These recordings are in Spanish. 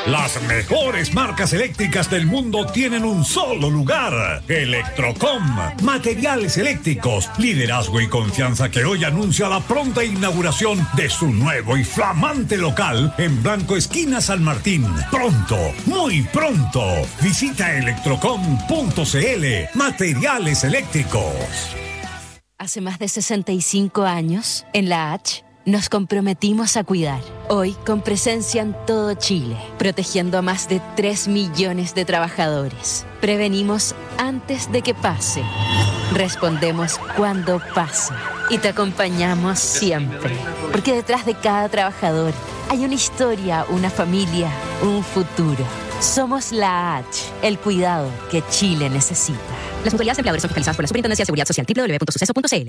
Las mejores marcas eléctricas del mundo tienen un solo lugar. Electrocom. Materiales eléctricos, liderazgo y confianza que hoy anuncia la pronta inauguración de su nuevo y flamante local en Blanco Esquina San Martín. Pronto, muy pronto. Visita electrocom.cl. Materiales eléctricos. Hace más de 65 años, en la H, nos comprometimos a cuidar. Hoy, con presencia en todo Chile, protegiendo a más de 3 millones de trabajadores. Prevenimos antes de que pase. Respondemos cuando pasa. Y te acompañamos siempre. Porque detrás de cada trabajador hay una historia, una familia, un futuro. Somos la H, el cuidado que Chile necesita. Las mutualidades empleadores son fiscalizadas por la Superintendencia de Seguridad Social, www.suceso.cl.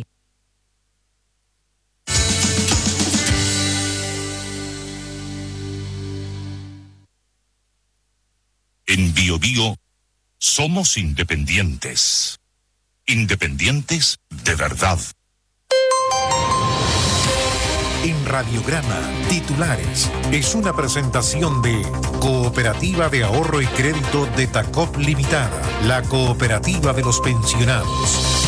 En Bio Bio somos independientes. Independientes de verdad. En Radiograma, titulares, es una presentación de Cooperativa de Ahorro y Crédito de Tacop Limitada, la cooperativa de los pensionados.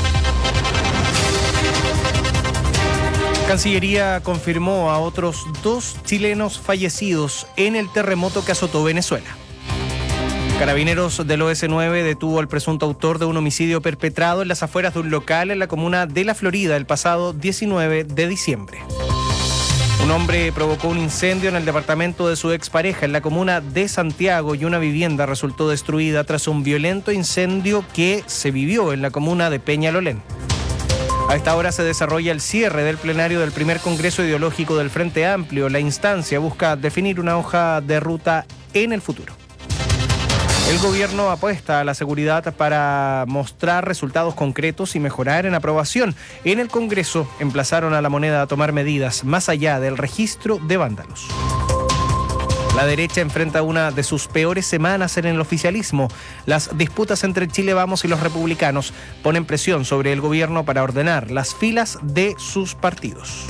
Cancillería confirmó a otros 2 chilenos fallecidos en el terremoto que azotó Venezuela. Carabineros del OS9 detuvo al presunto autor de un homicidio perpetrado en las afueras de un local en la comuna de La Florida el pasado 19 de diciembre. Un hombre provocó un incendio en el departamento de su expareja en la comuna de Santiago y una vivienda resultó destruida tras un violento incendio que se vivió en la comuna de Peñalolén. A esta hora se desarrolla el cierre del plenario del primer Congreso Ideológico del Frente Amplio. La instancia busca definir una hoja de ruta en el futuro. El gobierno apuesta a la seguridad para mostrar resultados concretos y mejorar en aprobación. En el Congreso emplazaron a la moneda a tomar medidas más allá del registro de vándalos. La derecha enfrenta una de sus peores semanas en el oficialismo. Las disputas entre Chile Vamos y los republicanos ponen presión sobre el gobierno para ordenar las filas de sus partidos.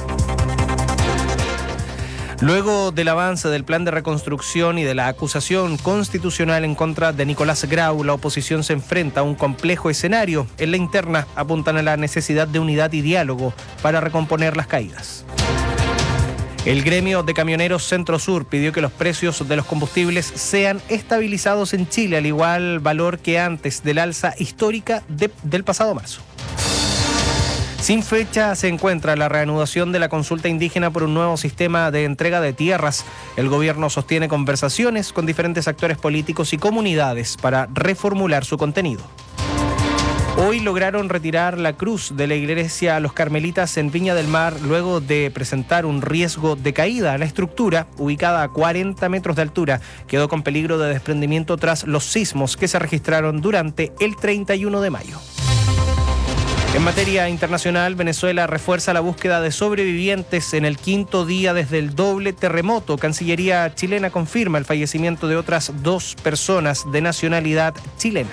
Luego del avance del plan de reconstrucción y de la acusación constitucional en contra de Nicolás Grau, la oposición se enfrenta a un complejo escenario. En la interna apuntan a la necesidad de unidad y diálogo para recomponer las caídas. El gremio de camioneros Centro Sur pidió que los precios de los combustibles sean estabilizados en Chile al igual valor que antes del alza histórica del pasado marzo. Sin fecha se encuentra la reanudación de la consulta indígena por un nuevo sistema de entrega de tierras. El gobierno sostiene conversaciones con diferentes actores políticos y comunidades para reformular su contenido. Hoy lograron retirar la cruz de la iglesia Los Carmelitas en Viña del Mar luego de presentar un riesgo de caída. La estructura, ubicada a 40 metros de altura, quedó con peligro de desprendimiento tras los sismos que se registraron durante el 31 de mayo. En materia internacional, Venezuela refuerza la búsqueda de sobrevivientes en el 5º día desde el doble terremoto. Cancillería chilena confirma el fallecimiento de otras 2 personas de nacionalidad chilena.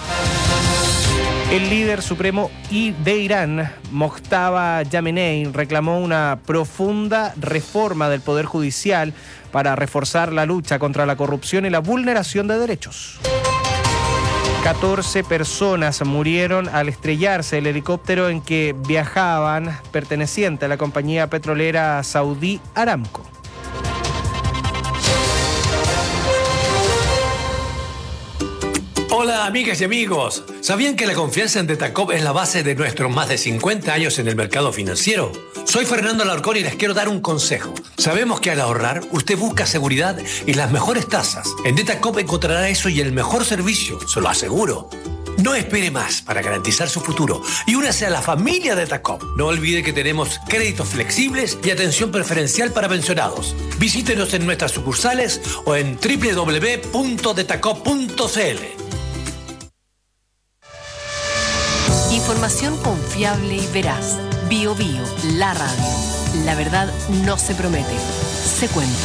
El líder supremo de Irán, Mojtaba Khamenei, reclamó una profunda reforma del Poder Judicial para reforzar la lucha contra la corrupción y la vulneración de derechos. 14 personas murieron al estrellarse el helicóptero en que viajaban, perteneciente a la compañía petrolera saudí Aramco. Hola amigas y amigos, ¿sabían que la confianza en Detacop es la base de nuestros más de 50 años en el mercado financiero? Soy Fernando Alarcón y les quiero dar un consejo. Sabemos que al ahorrar, usted busca seguridad y las mejores tasas. En Detacop encontrará eso y el mejor servicio, se lo aseguro. No espere más para garantizar su futuro y únase a la familia Detacop. No olvide que tenemos créditos flexibles y atención preferencial para pensionados. Visítenos en nuestras sucursales o en www.detacop.cl. Información confiable y veraz. Bio Bio, la radio. La verdad no se promete, se cuenta.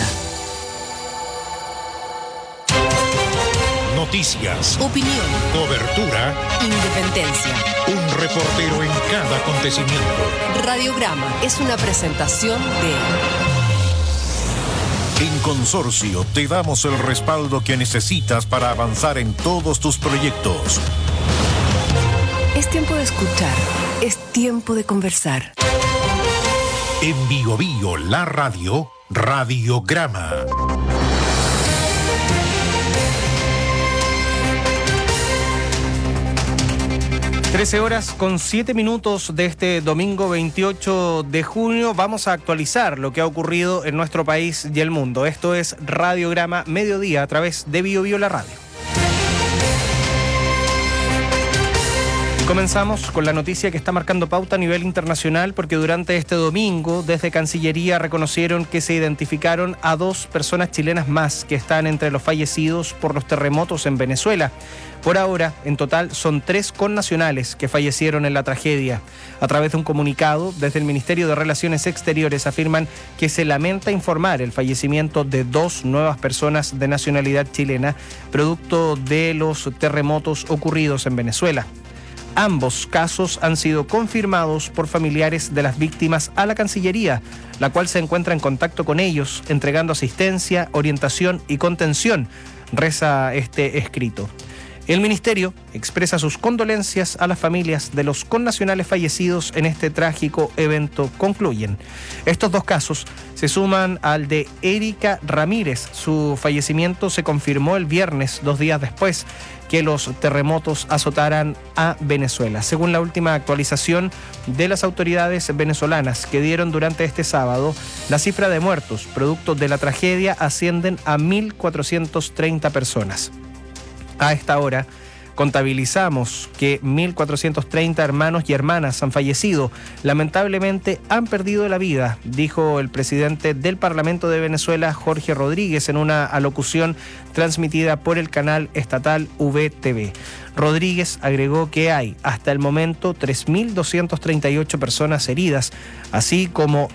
Noticias, Opinión, cobertura, independencia. un reportero en cada acontecimiento. Radiograma es una presentación de... En Consorcio, te damos el respaldo que necesitas para avanzar en todos tus proyectos. Es tiempo de escuchar, es tiempo de conversar. En Bio Bio, la radio, Radiograma. (13:07) de este domingo 28 de junio. Vamos a actualizar lo que ha ocurrido en nuestro país y el mundo. Esto es Radiograma Mediodía a través de Bio Bio la radio. Comenzamos con la noticia que está marcando pauta a nivel internacional, porque durante este domingo desde Cancillería reconocieron que se identificaron a 2 personas chilenas más que están entre los fallecidos por los terremotos en Venezuela. Por ahora, en total, son 3 connacionales que fallecieron en la tragedia. A través de un comunicado, desde el Ministerio de Relaciones Exteriores afirman que se lamenta informar el fallecimiento de 2 nuevas personas de nacionalidad chilena, producto de los terremotos ocurridos en Venezuela. Ambos casos han sido confirmados por familiares de las víctimas a la Cancillería, la cual se encuentra en contacto con ellos, entregando asistencia, orientación y contención, reza este escrito. El Ministerio expresa sus condolencias a las familias de los connacionales fallecidos en este trágico evento, concluyen. Estos 2 casos se suman al de Erika Ramírez. Su fallecimiento se confirmó el viernes, 2 días después que los terremotos azotaran a Venezuela. Según la última actualización de las autoridades venezolanas que dieron durante este sábado, la cifra de muertos producto de la tragedia ascienden a 1.430 personas. A esta hora contabilizamos que 1.430 hermanos y hermanas han fallecido. Lamentablemente han perdido la vida, dijo el presidente del Parlamento de Venezuela, Jorge Rodríguez, en una alocución transmitida por el canal estatal VTV. Rodríguez agregó que hay hasta el momento 3.238 personas heridas, así como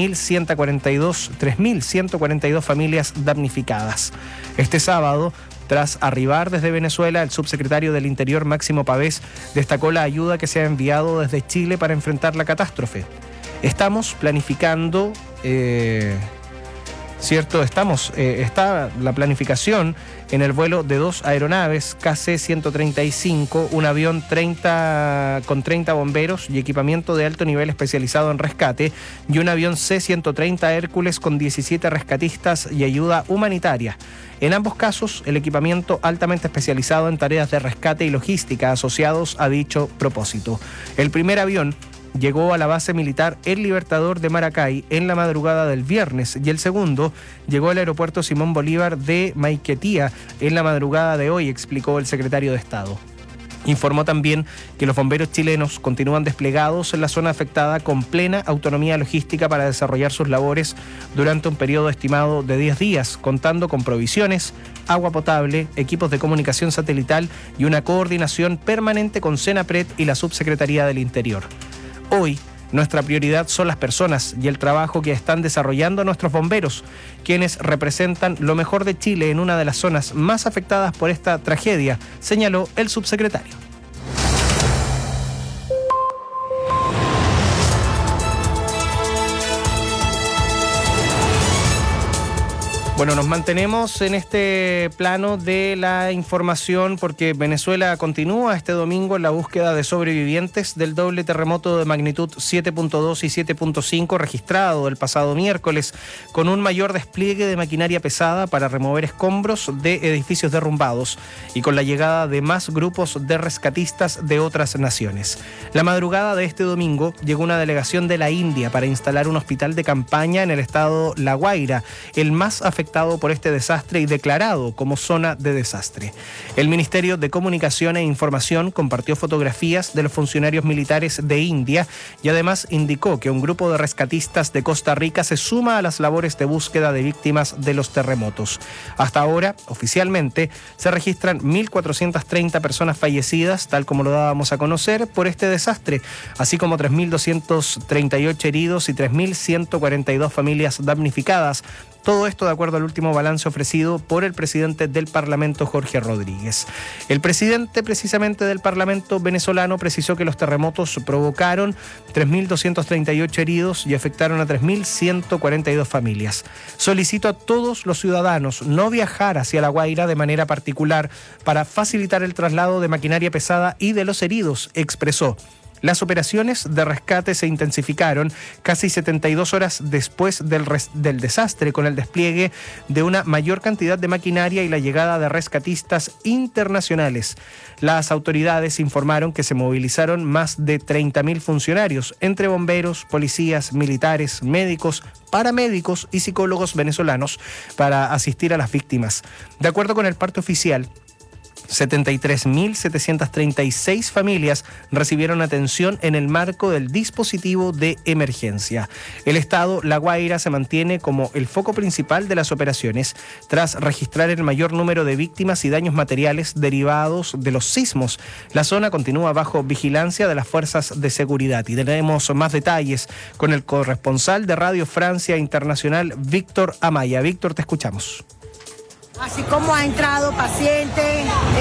3.142 familias damnificadas. Este sábado, tras arribar desde Venezuela, el subsecretario del Interior, Máximo Pavés, destacó la ayuda que se ha enviado desde Chile para enfrentar la catástrofe. Estamos planificando, está la planificación en el vuelo de 2 aeronaves KC-135, un avión con 30 bomberos y equipamiento de alto nivel especializado en rescate, y un avión C-130 Hércules con 17 rescatistas y ayuda humanitaria. En ambos casos, el equipamiento altamente especializado en tareas de rescate y logística asociados a dicho propósito. El primer avión llegó a la base militar El Libertador de Maracay en la madrugada del viernes, y el segundo llegó al aeropuerto Simón Bolívar de Maiquetía en la madrugada de hoy, explicó el secretario de Estado. Informó también que los bomberos chilenos continúan desplegados en la zona afectada con plena autonomía logística para desarrollar sus labores durante un periodo estimado de 10 días, contando con provisiones, agua potable, equipos de comunicación satelital y una coordinación permanente con Senapred y la Subsecretaría del Interior. Hoy, nuestra prioridad son las personas y el trabajo que están desarrollando nuestros bomberos, quienes representan lo mejor de Chile en una de las zonas más afectadas por esta tragedia, señaló el subsecretario. Bueno, nos mantenemos en este plano de la información porque Venezuela continúa este domingo en la búsqueda de sobrevivientes del doble terremoto de magnitud 7.2 y 7.5 registrado el pasado miércoles, con un mayor despliegue de maquinaria pesada para remover escombros de edificios derrumbados y con la llegada de más grupos de rescatistas de otras naciones. La madrugada de este domingo llegó una delegación de la India para instalar un hospital de campaña en el estado La Guaira, el más afectado por este desastre y declarado como zona de desastre. El Ministerio de Comunicación e Información compartió fotografías de los funcionarios militares de India y además indicó que un grupo de rescatistas de Costa Rica se suma a las labores de búsqueda de víctimas de los terremotos. Hasta ahora, oficialmente, se registran 1.430 personas fallecidas, tal como lo dábamos a conocer, por este desastre, así como 3.238 heridos y 3.142 familias damnificadas, Todo esto de acuerdo al último balance ofrecido por el presidente del Parlamento, Jorge Rodríguez. El presidente precisamente del Parlamento venezolano precisó que los terremotos provocaron 3.238 heridos y afectaron a 3.142 familias. Solicito a todos los ciudadanos no viajar hacia La Guaira de manera particular para facilitar el traslado de maquinaria pesada y de los heridos, expresó. Las operaciones de rescate se intensificaron casi 72 horas después del desastre, con el despliegue de una mayor cantidad de maquinaria y la llegada de rescatistas internacionales. Las autoridades informaron que se movilizaron más de 30.000 funcionarios, entre bomberos, policías, militares, médicos, paramédicos y psicólogos venezolanos, para asistir a las víctimas. De acuerdo con el parte oficial, 73.736 familias recibieron atención en el marco del dispositivo de emergencia. El estado La Guaira se mantiene como el foco principal de las operaciones tras registrar el mayor número de víctimas y daños materiales derivados de los sismos. La zona continúa bajo vigilancia de las fuerzas de seguridad y tenemos más detalles con el corresponsal de Radio Francia Internacional, Víctor Amaya. Víctor, te escuchamos. Así como ha entrado pacientes,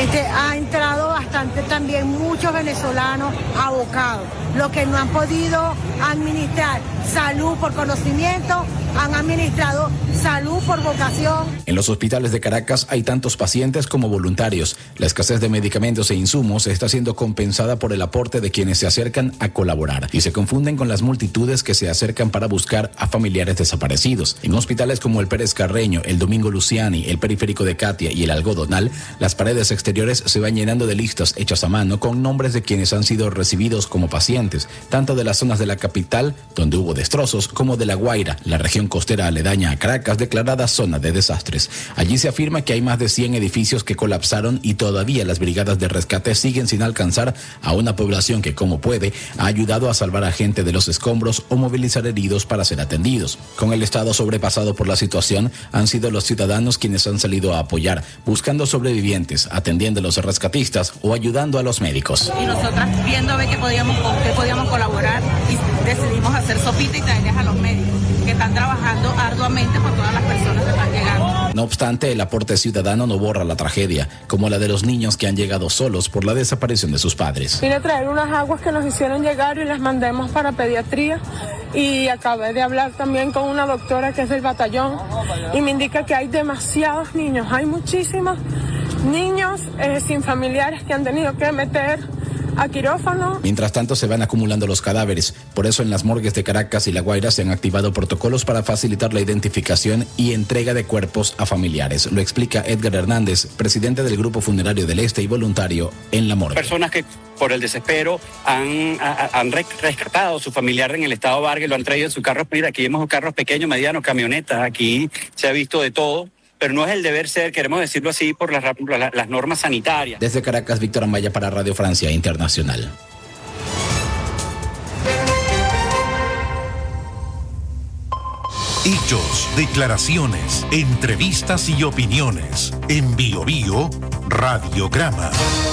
ha entrado bastante también muchos venezolanos abocados, los que no han podido administrar salud por conocimiento, han administrado salud por vocación. En los hospitales de Caracas hay tantos pacientes como voluntarios. La escasez de medicamentos e insumos está siendo compensada por el aporte de quienes se acercan a colaborar y se confunden con las multitudes que se acercan para buscar a familiares desaparecidos. En hospitales como el Pérez Carreño, el Domingo Luciani, el Periférico de Catia y el Algodonal, las paredes exteriores se van llenando de listas hechas a mano con nombres de quienes han sido recibidos como pacientes, tanto de las zonas de la capital, donde hubo destrozos, como de La Guaira, la región costera aledaña a Caracas, declarada zona de desastres. Allí se afirma que hay más de 100 edificios que colapsaron y todavía las brigadas de rescate siguen sin alcanzar a una población que, como puede, ha ayudado a salvar a gente de los escombros o movilizar heridos para ser atendidos. Con el estado sobrepasado por la situación, han sido los ciudadanos quienes han salido a apoyar, buscando sobrevivientes, atendiendo a los rescatistas o ayudando a los médicos. Y nosotras viendo a ver qué podíamos colaborar y decidimos hacer sopita y traerles a los médicos que están trabajando arduamente por todas las personas que están llegando. No obstante, el aporte ciudadano no borra la tragedia, como la de los niños que han llegado solos por la desaparición de sus padres. Vine a traer unas aguas que nos hicieron llegar y las mandamos para pediatría, y acabé de hablar también con una doctora que es del batallón y me indica que hay demasiados niños, hay muchísimos niños sin familiares que han tenido que meter a quirófano. Mientras tanto, se van acumulando los cadáveres. Por eso, en las morgues de Caracas y La Guaira se han activado protocolos para facilitar la identificación y entrega de cuerpos a familiares. Lo explica Edgar Hernández, presidente del Grupo Funerario del Este y voluntario en la morgue. Personas que por el desespero han rescatado a su familiar en el estado Vargas y lo han traído en su carro. Mira, aquí vemos carros pequeños, medianos, camionetas. Aquí se ha visto de todo. Pero no es el deber ser, queremos decirlo así, por las normas sanitarias. Desde Caracas, Víctor Amaya para Radio Francia Internacional. Hechos, declaraciones, entrevistas y opiniones. En BioBio, Radiograma.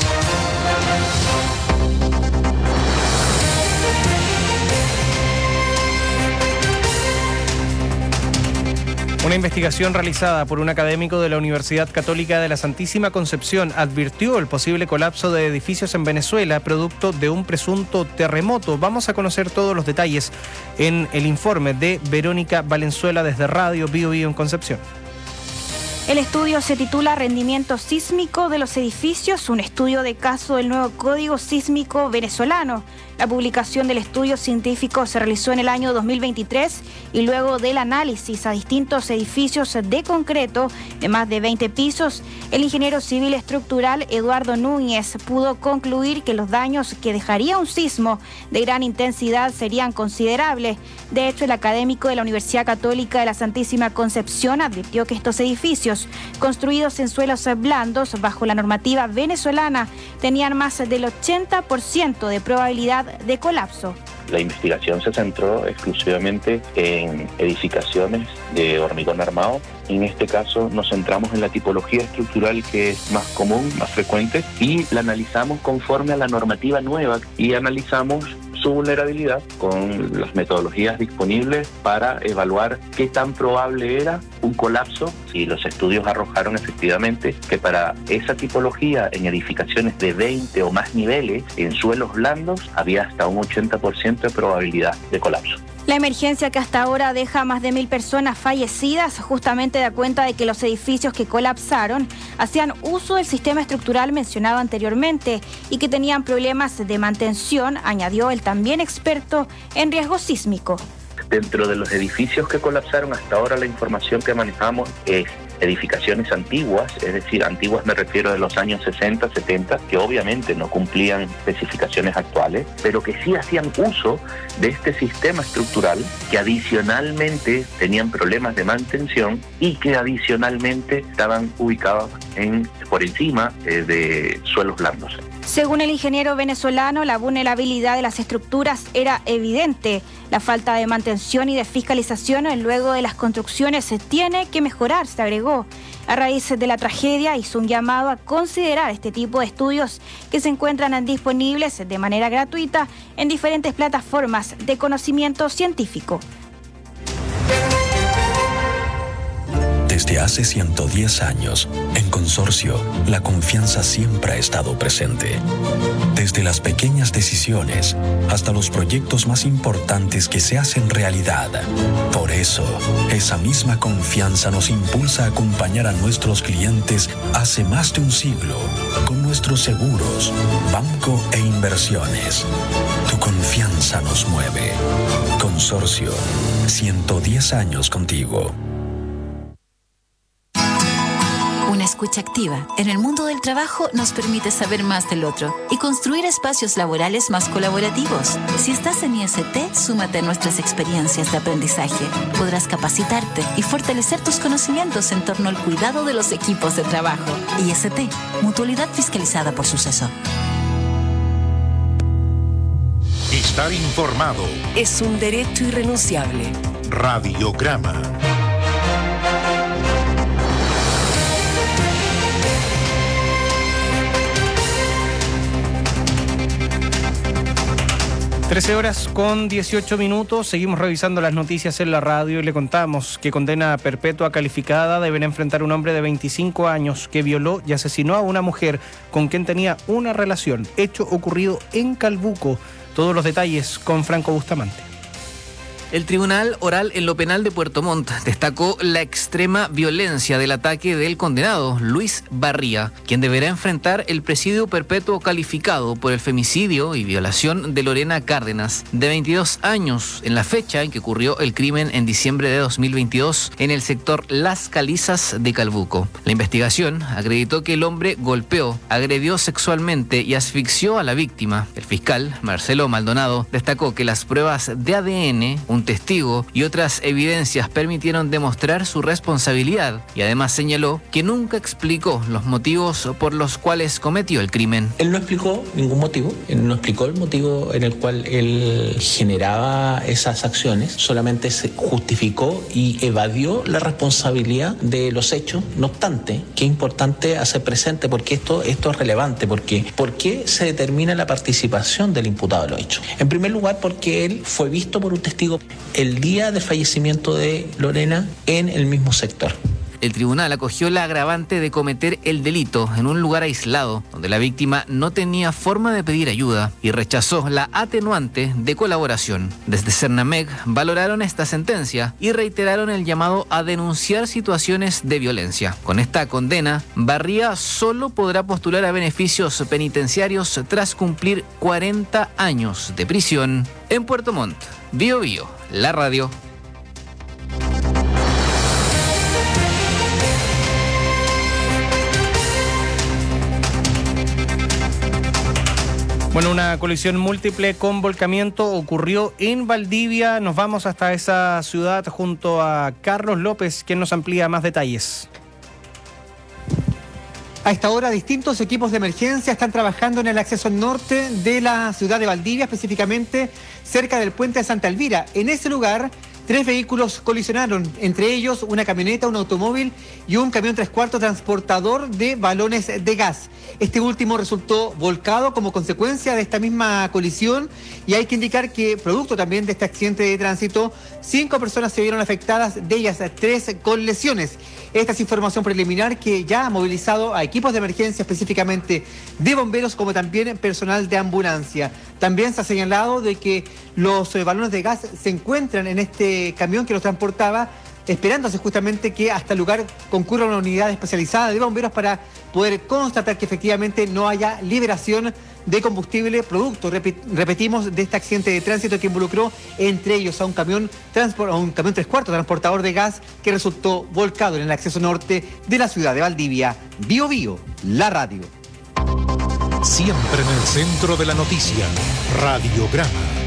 Una investigación realizada por un académico de la Universidad Católica de la Santísima Concepción advirtió el posible colapso de edificios en Venezuela producto de un presunto terremoto. Vamos a conocer todos los detalles en el informe de Verónica Valenzuela desde Radio BioBio en Concepción. El estudio se titula Rendimiento sísmico de los edificios, un estudio de caso del nuevo Código Sísmico venezolano. La publicación del estudio científico se realizó en el año 2023 y luego del análisis a distintos edificios de concreto de más de 20 pisos, el ingeniero civil estructural Eduardo Núñez pudo concluir que los daños que dejaría un sismo de gran intensidad serían considerables. De hecho, el académico de la Universidad Católica de la Santísima Concepción advirtió que estos edificios, construidos en suelos blandos bajo la normativa venezolana, tenían más del 80% de probabilidad de colapso. La investigación se centró exclusivamente en edificaciones de hormigón armado. En este caso nos centramos en la tipología estructural que es más común, más frecuente, y la analizamos conforme a la normativa nueva y analizamos su vulnerabilidad con las metodologías disponibles para evaluar qué tan probable era un colapso, y los estudios arrojaron efectivamente que para esa tipología en edificaciones de 20 o más niveles en suelos blandos había hasta un 80% de probabilidad de colapso. La emergencia, que hasta ahora deja a más de 1.000 personas fallecidas, justamente da cuenta de que los edificios que colapsaron hacían uso del sistema estructural mencionado anteriormente y que tenían problemas de mantención, añadió el también experto en riesgo sísmico. Dentro de los edificios que colapsaron, hasta ahora la información que manejamos es edificaciones antiguas, es decir, antiguas me refiero de los años 60, 70, que obviamente no cumplían especificaciones actuales, pero que sí hacían uso de este sistema estructural, que adicionalmente tenían problemas de mantención y que adicionalmente estaban ubicados por encima de suelos blandos. Según el ingeniero venezolano, la vulnerabilidad de las estructuras era evidente. La falta de mantención y de fiscalización luego de las construcciones se tiene que mejorar, se agregó. A raíz de la tragedia hizo un llamado a considerar este tipo de estudios que se encuentran disponibles de manera gratuita en diferentes plataformas de conocimiento científico. Desde hace 110 años, en Consorcio, la confianza siempre ha estado presente. Desde las pequeñas decisiones hasta los proyectos más importantes que se hacen realidad. Por eso, esa misma confianza nos impulsa a acompañar a nuestros clientes hace más de un siglo con nuestros seguros, banco e inversiones. Tu confianza nos mueve. Consorcio, 110 años contigo. Una escucha activa en el mundo del trabajo nos permite saber más del otro y construir espacios laborales más colaborativos. Si estás en IST, súmate a nuestras experiencias de aprendizaje. Podrás capacitarte y fortalecer tus conocimientos en torno al cuidado de los equipos de trabajo. IST, mutualidad fiscalizada por Suceso. Estar informado es un derecho irrenunciable. Radiograma. (13:18). Seguimos revisando las noticias en la radio y le contamos que condena perpetua calificada deberá enfrentar un hombre de 25 años que violó y asesinó a una mujer con quien tenía una relación. Hecho ocurrido en Calbuco. Todos los detalles con Franco Bustamante. El Tribunal Oral en lo Penal de Puerto Montt destacó la extrema violencia del ataque del condenado Luis Barría, quien deberá enfrentar el presidio perpetuo calificado por el femicidio y violación de Lorena Cárdenas, de 22 años, en la fecha en que ocurrió el crimen en diciembre de 2022 en el sector Las Calizas de Calbuco. La investigación acreditó que el hombre golpeó, agredió sexualmente y asfixió a la víctima. El fiscal, Marcelo Maldonado, destacó que las pruebas de ADN, un testigo y otras evidencias permitieron demostrar su responsabilidad, y además señaló que nunca explicó los motivos por los cuales cometió el crimen. Él no explicó ningún motivo, él no explicó el motivo en el cual él generaba esas acciones, solamente se justificó y evadió la responsabilidad de los hechos. No obstante, que es importante hacer presente, porque esto es relevante, porque ¿por qué se determina la participación del imputado en los hechos? En primer lugar, porque él fue visto por un testigo el día del fallecimiento de Lorena en el mismo sector. El tribunal acogió la agravante de cometer el delito en un lugar aislado, donde la víctima no tenía forma de pedir ayuda, y rechazó la atenuante de colaboración. Desde Cernamec valoraron esta sentencia y reiteraron el llamado a denunciar situaciones de violencia. Con esta condena, Barría solo podrá postular a beneficios penitenciarios tras cumplir 40 años de prisión. En Puerto Montt, Bío Bío, la radio. Bueno, una colisión múltiple con volcamiento ocurrió en Valdivia. Nos vamos hasta esa ciudad junto a Carlos López, quien nos amplía más detalles. A esta hora, distintos equipos de emergencia están trabajando en el acceso norte de la ciudad de Valdivia, específicamente cerca del puente de Santa Elvira. En ese lugar 3 vehículos colisionaron, entre ellos una camioneta, un automóvil y un camión 3/4 transportador de balones de gas. Este último resultó volcado como consecuencia de esta misma colisión y hay que indicar que, producto también de este accidente de tránsito, 5 personas se vieron afectadas, de ellas 3 con lesiones. Esta es información preliminar que ya ha movilizado a equipos de emergencia, específicamente de bomberos, como también personal de ambulancia. También se ha señalado de que los balones de gas se encuentran en este camión que los transportaba, esperándose justamente que hasta el lugar concurra una unidad especializada de bomberos para poder constatar que efectivamente no haya liberación de combustible producto, repetimos, de este accidente de tránsito que involucró entre ellos a un camión 3/4 transportador de gas que resultó volcado en el acceso norte de la ciudad de Valdivia. Bio Bio, la radio. Siempre en el centro de la noticia, Radiograma.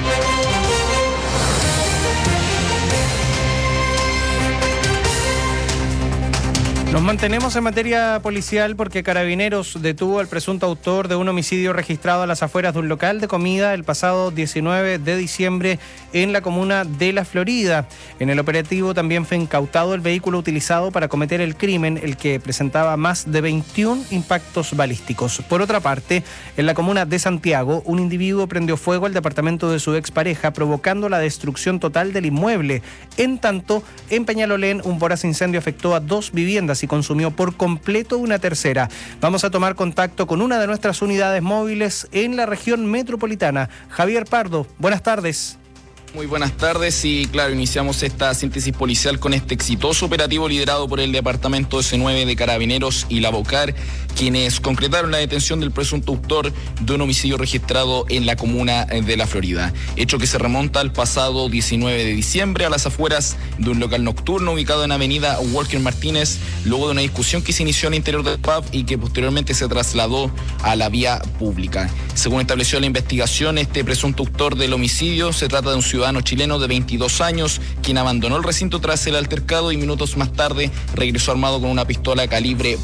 Nos mantenemos en materia policial porque Carabineros detuvo al presunto autor de un homicidio registrado a las afueras de un local de comida el pasado 19 de diciembre en la comuna de La Florida. En el operativo también fue incautado el vehículo utilizado para cometer el crimen, el que presentaba más de 21 impactos balísticos. Por otra parte, en la comuna de Santiago, un individuo prendió fuego al departamento de su expareja, provocando la destrucción total del inmueble. En tanto, en Peñalolén, un voraz incendio afectó a 2 viviendas y consumió por completo una tercera. Vamos a tomar contacto con una de nuestras unidades móviles en la región metropolitana. Javier Pardo, buenas tardes. Muy buenas tardes y claro, iniciamos esta síntesis policial con este exitoso operativo liderado por el Departamento S9 de Carabineros y la BOCAR, quienes concretaron la detención del presunto autor de un homicidio registrado en la comuna de La Florida. Hecho que se remonta al pasado 19 de diciembre a las afueras de un local nocturno ubicado en avenida Walker Martínez, luego de una discusión que se inició al interior del pub y que posteriormente se trasladó a la vía pública. Según estableció la investigación, este presunto autor del homicidio se trata de un ciudadano chileno de 22 años, quien abandonó el recinto tras el altercado y minutos más tarde regresó armado con una pistola calibre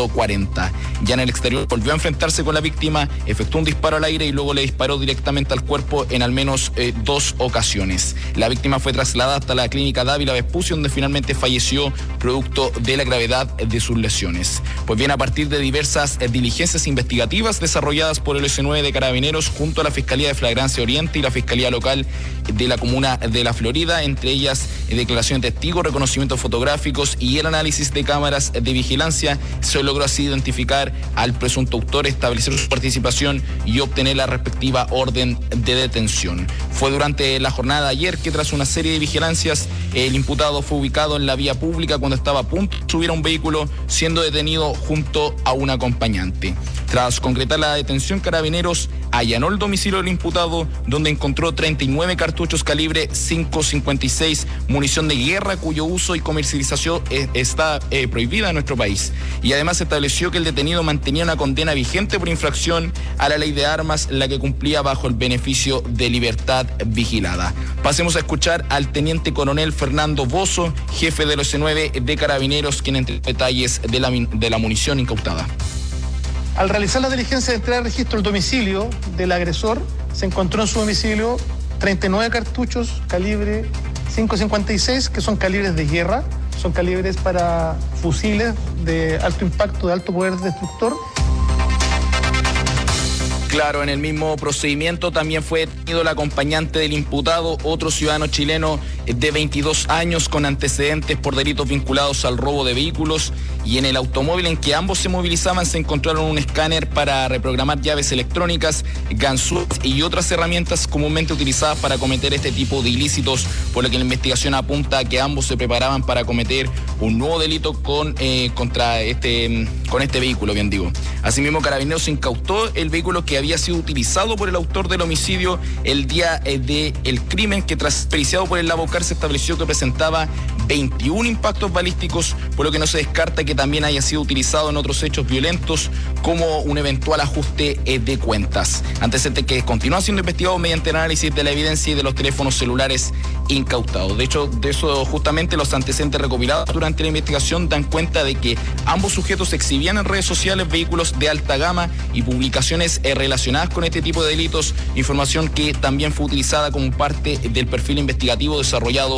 .40. Ya en el exterior volvió a enfrentarse con la víctima, efectuó un disparo al aire y luego le disparó directamente al cuerpo en al menos 2 ocasiones. La víctima fue trasladada hasta la clínica Dávila Vespucio, donde finalmente falleció producto de la gravedad de sus lesiones. Pues bien, a partir de diversas diligencias investigativas desarrolladas por el S9 de Carabineros junto a la Fiscalía de Flagrancia Oriente y la Fiscalía Local de la comuna de La Florida, entre ellas declaración de testigos, reconocimientos fotográficos y el análisis de cámaras de vigilancia, se logró así identificar al presunto autor, establecer su participación y obtener la respectiva orden de detención. Fue durante la jornada de ayer que, tras una serie de vigilancias, el imputado fue ubicado en la vía pública cuando estaba a punto de subir a un vehículo, siendo detenido junto a un acompañante. Tras concretar la detención, Carabineros allanó el domicilio del imputado, donde encontró 39 cartuchos calibre .556, munición de guerra cuyo uso y comercialización está prohibida en nuestro país. Y además estableció que el detenido mantenía una condena vigente por infracción a la ley de armas, la que cumplía bajo el beneficio de libertad vigilada. Pasemos a escuchar al teniente coronel Fernando Bozo, jefe de los S9 de Carabineros, quien entregó detalles de la munición incautada. Al realizar la diligencia de entrega de registro del domicilio del agresor, se encontró en su domicilio 39 cartuchos calibre .556, que son calibres de guerra, son calibres para fusiles de alto impacto, de alto poder destructor. Claro, en el mismo procedimiento también fue detenido el acompañante del imputado, otro ciudadano chileno de 22 años con antecedentes por delitos vinculados al robo de vehículos, y en el automóvil en que ambos se movilizaban se encontraron un escáner para reprogramar llaves electrónicas, ganzúas y otras herramientas comúnmente utilizadas para cometer este tipo de ilícitos, por lo que la investigación apunta a que ambos se preparaban para cometer un nuevo delito con este vehículo, bien digo. Asimismo, Carabineros incautó el vehículo que había sido utilizado por el autor del homicidio el día del crimen, que tras periciado por el Labocar se estableció que presentaba 21 impactos balísticos, por lo que no se descarta que también haya sido utilizado en otros hechos violentos como un eventual ajuste de cuentas. Antecedente que continúa siendo investigado mediante el análisis de la evidencia y de los teléfonos celulares incautados. De hecho, de eso justamente los antecedentes recopilados durante la investigación dan cuenta de que ambos sujetos exhibían en redes sociales vehículos de alta gama y publicaciones relacionadas con este tipo de delitos, información que también fue utilizada como parte del perfil investigativo desarrollado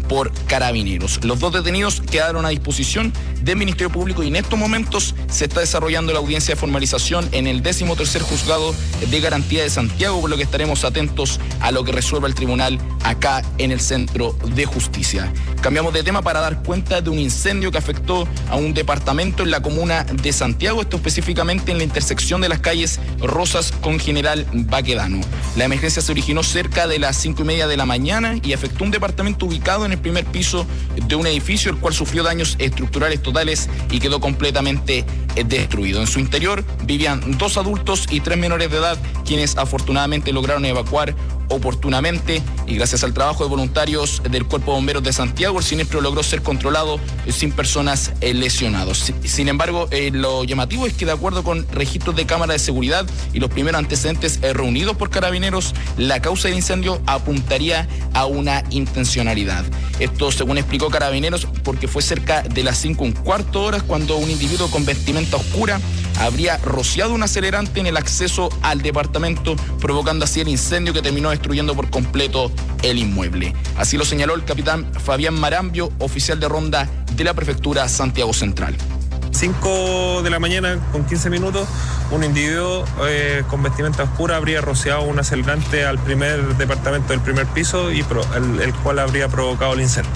por Carabineros. Los 2 detenidos quedaron a disposición del Ministerio Público y en estos momentos se está desarrollando la audiencia de formalización en el 13º Juzgado de Garantía de Santiago, por lo que estaremos atentos a lo que resuelva el tribunal acá en el Centro de Justicia. Cambiamos de tema para dar cuenta de un incendio que afectó a un departamento en la comuna de Santiago, esto específicamente en la intersección de las calles Rosas con General Baquedano. La emergencia se originó cerca de las 5:30 de la mañana y afectó un departamento ubicado en el primer piso de un edificio, el cual sufrió daños estructurales totales y quedó completamente destruido. En su interior vivían 2 adultos y 3 menores de edad, quienes afortunadamente lograron evacuar oportunamente y gracias al trabajo de voluntarios del Cuerpo de Bomberos de Santiago, el siniestro logró ser controlado sin personas lesionados. Sin embargo, lo llamativo es que de acuerdo con registros de cámara de seguridad y los primeros antecedentes reunidos por Carabineros, la causa del incendio apuntaría a una intencionalidad. Esto, según explicó Carabineros, porque fue cerca de las 5:15 cuando un individuo con vestimenta oscura habría rociado un acelerante en el acceso al departamento, provocando así el incendio que terminó destruyendo por completo el inmueble. Así lo señaló el capitán Fabián Marambio, oficial de ronda de la Prefectura Santiago Central. 5 de la mañana con 15 minutos, un individuo con vestimenta oscura habría rociado un acelerante al primer departamento del primer piso y el cual habría provocado el incendio.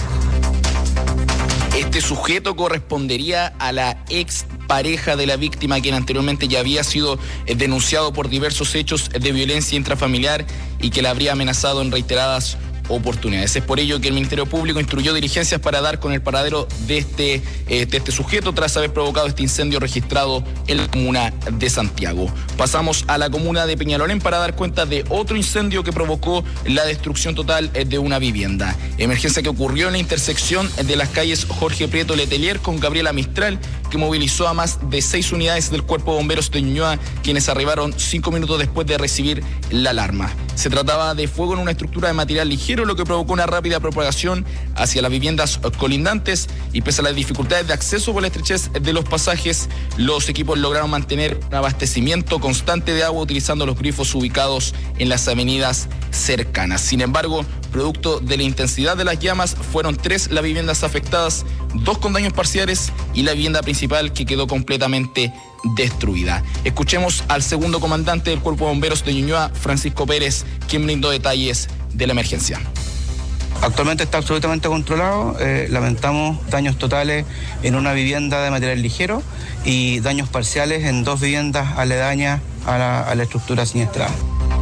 Este sujeto correspondería a la ex pareja de la víctima, quien anteriormente ya había sido denunciado por diversos hechos de violencia intrafamiliar y que la habría amenazado en reiteradas oportunidades. Es por ello que el Ministerio Público instruyó diligencias para dar con el paradero de este sujeto tras haber provocado este incendio registrado en la comuna de Santiago. Pasamos a la comuna de Peñalolén para dar cuenta de otro incendio que provocó la destrucción total de una vivienda. Emergencia que ocurrió en la intersección de las calles Jorge Prieto Letelier con Gabriela Mistral, que movilizó a más de 6 unidades del Cuerpo de Bomberos de Ñuñoa, quienes arribaron 5 minutos después de recibir la alarma. Se trataba de fuego en una estructura de material ligero, lo que provocó una rápida propagación hacia las viviendas colindantes y pese a las dificultades de acceso por la estrechez de los pasajes, los equipos lograron mantener un abastecimiento constante de agua utilizando los grifos ubicados en las avenidas cercanas. Sin embargo, producto de la intensidad de las llamas, fueron 3 las viviendas afectadas, 2 con daños parciales y la vivienda principal que quedó completamente destruida. Escuchemos al segundo comandante del Cuerpo de Bomberos de Ñuñoa, Francisco Pérez, quien brindó detalles de la emergencia. Actualmente está absolutamente controlado. Lamentamos daños totales en una vivienda de material ligero y daños parciales en 2 viviendas aledañas a la estructura siniestrada.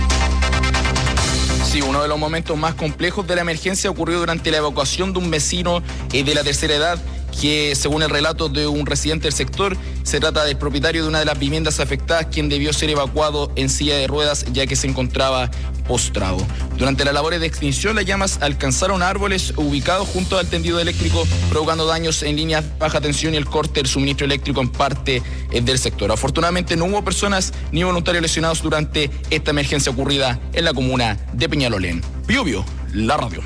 Sí, uno de los momentos más complejos de la emergencia ocurrió durante la evacuación de un vecino de la tercera edad, que según el relato de un residente del sector, se trata del propietario de una de las viviendas afectadas, quien debió ser evacuado en silla de ruedas ya que se encontraba postrado. Durante las labores de extinción, las llamas alcanzaron árboles ubicados junto al tendido eléctrico, provocando daños en líneas de baja tensión y el corte del suministro eléctrico en parte del sector. Afortunadamente no hubo personas ni voluntarios lesionados durante esta emergencia ocurrida en la comuna de Peñalolén. Biobío, la radio.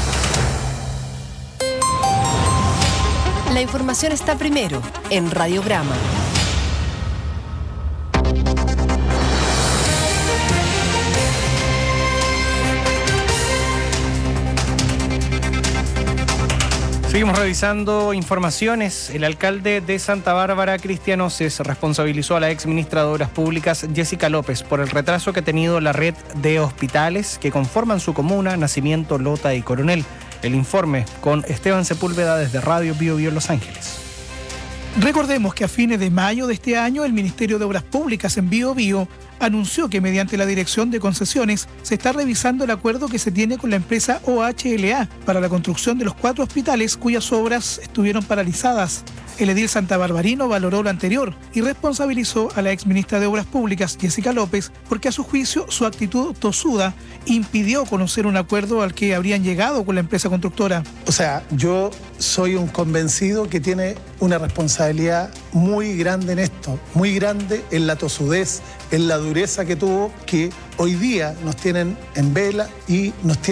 La información está primero en Radiograma. Seguimos revisando informaciones. El alcalde de Santa Bárbara, Cristian Oces, responsabilizó a la ex ministra de Obras Públicas, Jessica López, por el retraso que ha tenido la red de hospitales que conforman su comuna, Nacimiento, Lota y Coronel. El informe con Esteban Sepúlveda desde Radio Biobío Los Ángeles. Recordemos que a fines de mayo de este año el Ministerio de Obras Públicas en Biobío anunció que mediante la Dirección de Concesiones se está revisando el acuerdo que se tiene con la empresa OHLA para la construcción de los 4 hospitales cuyas obras estuvieron paralizadas. El edil santabarbarino valoró lo anterior y responsabilizó a la exministra de Obras Públicas, Jessica López, porque a su juicio su actitud tosuda impidió conocer un acuerdo al que habrían llegado con la empresa constructora. O sea, yo soy un convencido que tiene una responsabilidad muy grande en esto, muy grande en la tosudez, en la dureza que tuvo, que hoy día nos tienen en vela y nos tienen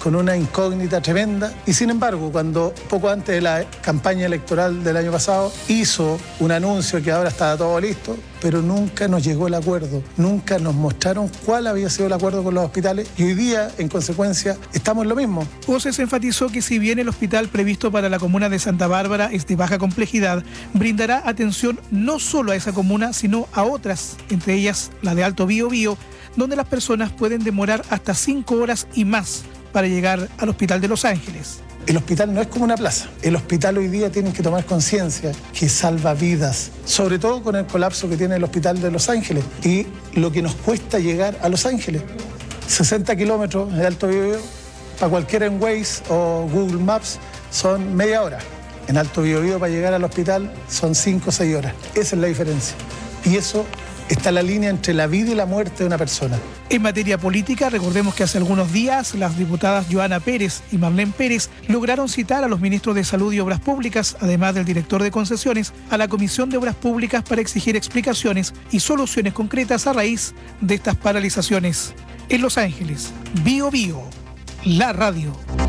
con una incógnita tremenda. Y sin embargo, cuando poco antes de la campaña electoral del año pasado hizo un anuncio que ahora estaba todo listo, pero nunca nos llegó el acuerdo, nunca nos mostraron cuál había sido el acuerdo con los hospitales y hoy día, en consecuencia, estamos en lo mismo. Voces enfatizó que si bien el hospital previsto para la comuna de Santa Bárbara es de baja complejidad, brindará atención no solo a esa comuna, sino a otras, entre ellas la de Alto Biobío, donde las personas pueden demorar hasta 5 horas y más para llegar al Hospital de Los Ángeles. El hospital no es como una plaza. El hospital hoy día tienen que tomar conciencia que salva vidas, sobre todo con el colapso que tiene el Hospital de Los Ángeles y lo que nos cuesta llegar a Los Ángeles. 60 kilómetros de Alto Biobío, para cualquiera en Waze o Google Maps son media hora. En Alto Biobío para llegar al hospital son 5 o 6 horas. Esa es la diferencia. Y eso está la línea entre la vida y la muerte de una persona. En materia política, recordemos que hace algunos días las diputadas Joana Pérez y Marlene Pérez lograron citar a los ministros de Salud y Obras Públicas, además del director de concesiones, a la Comisión de Obras Públicas para exigir explicaciones y soluciones concretas a raíz de estas paralizaciones. En Los Ángeles, Bio Bio, la radio.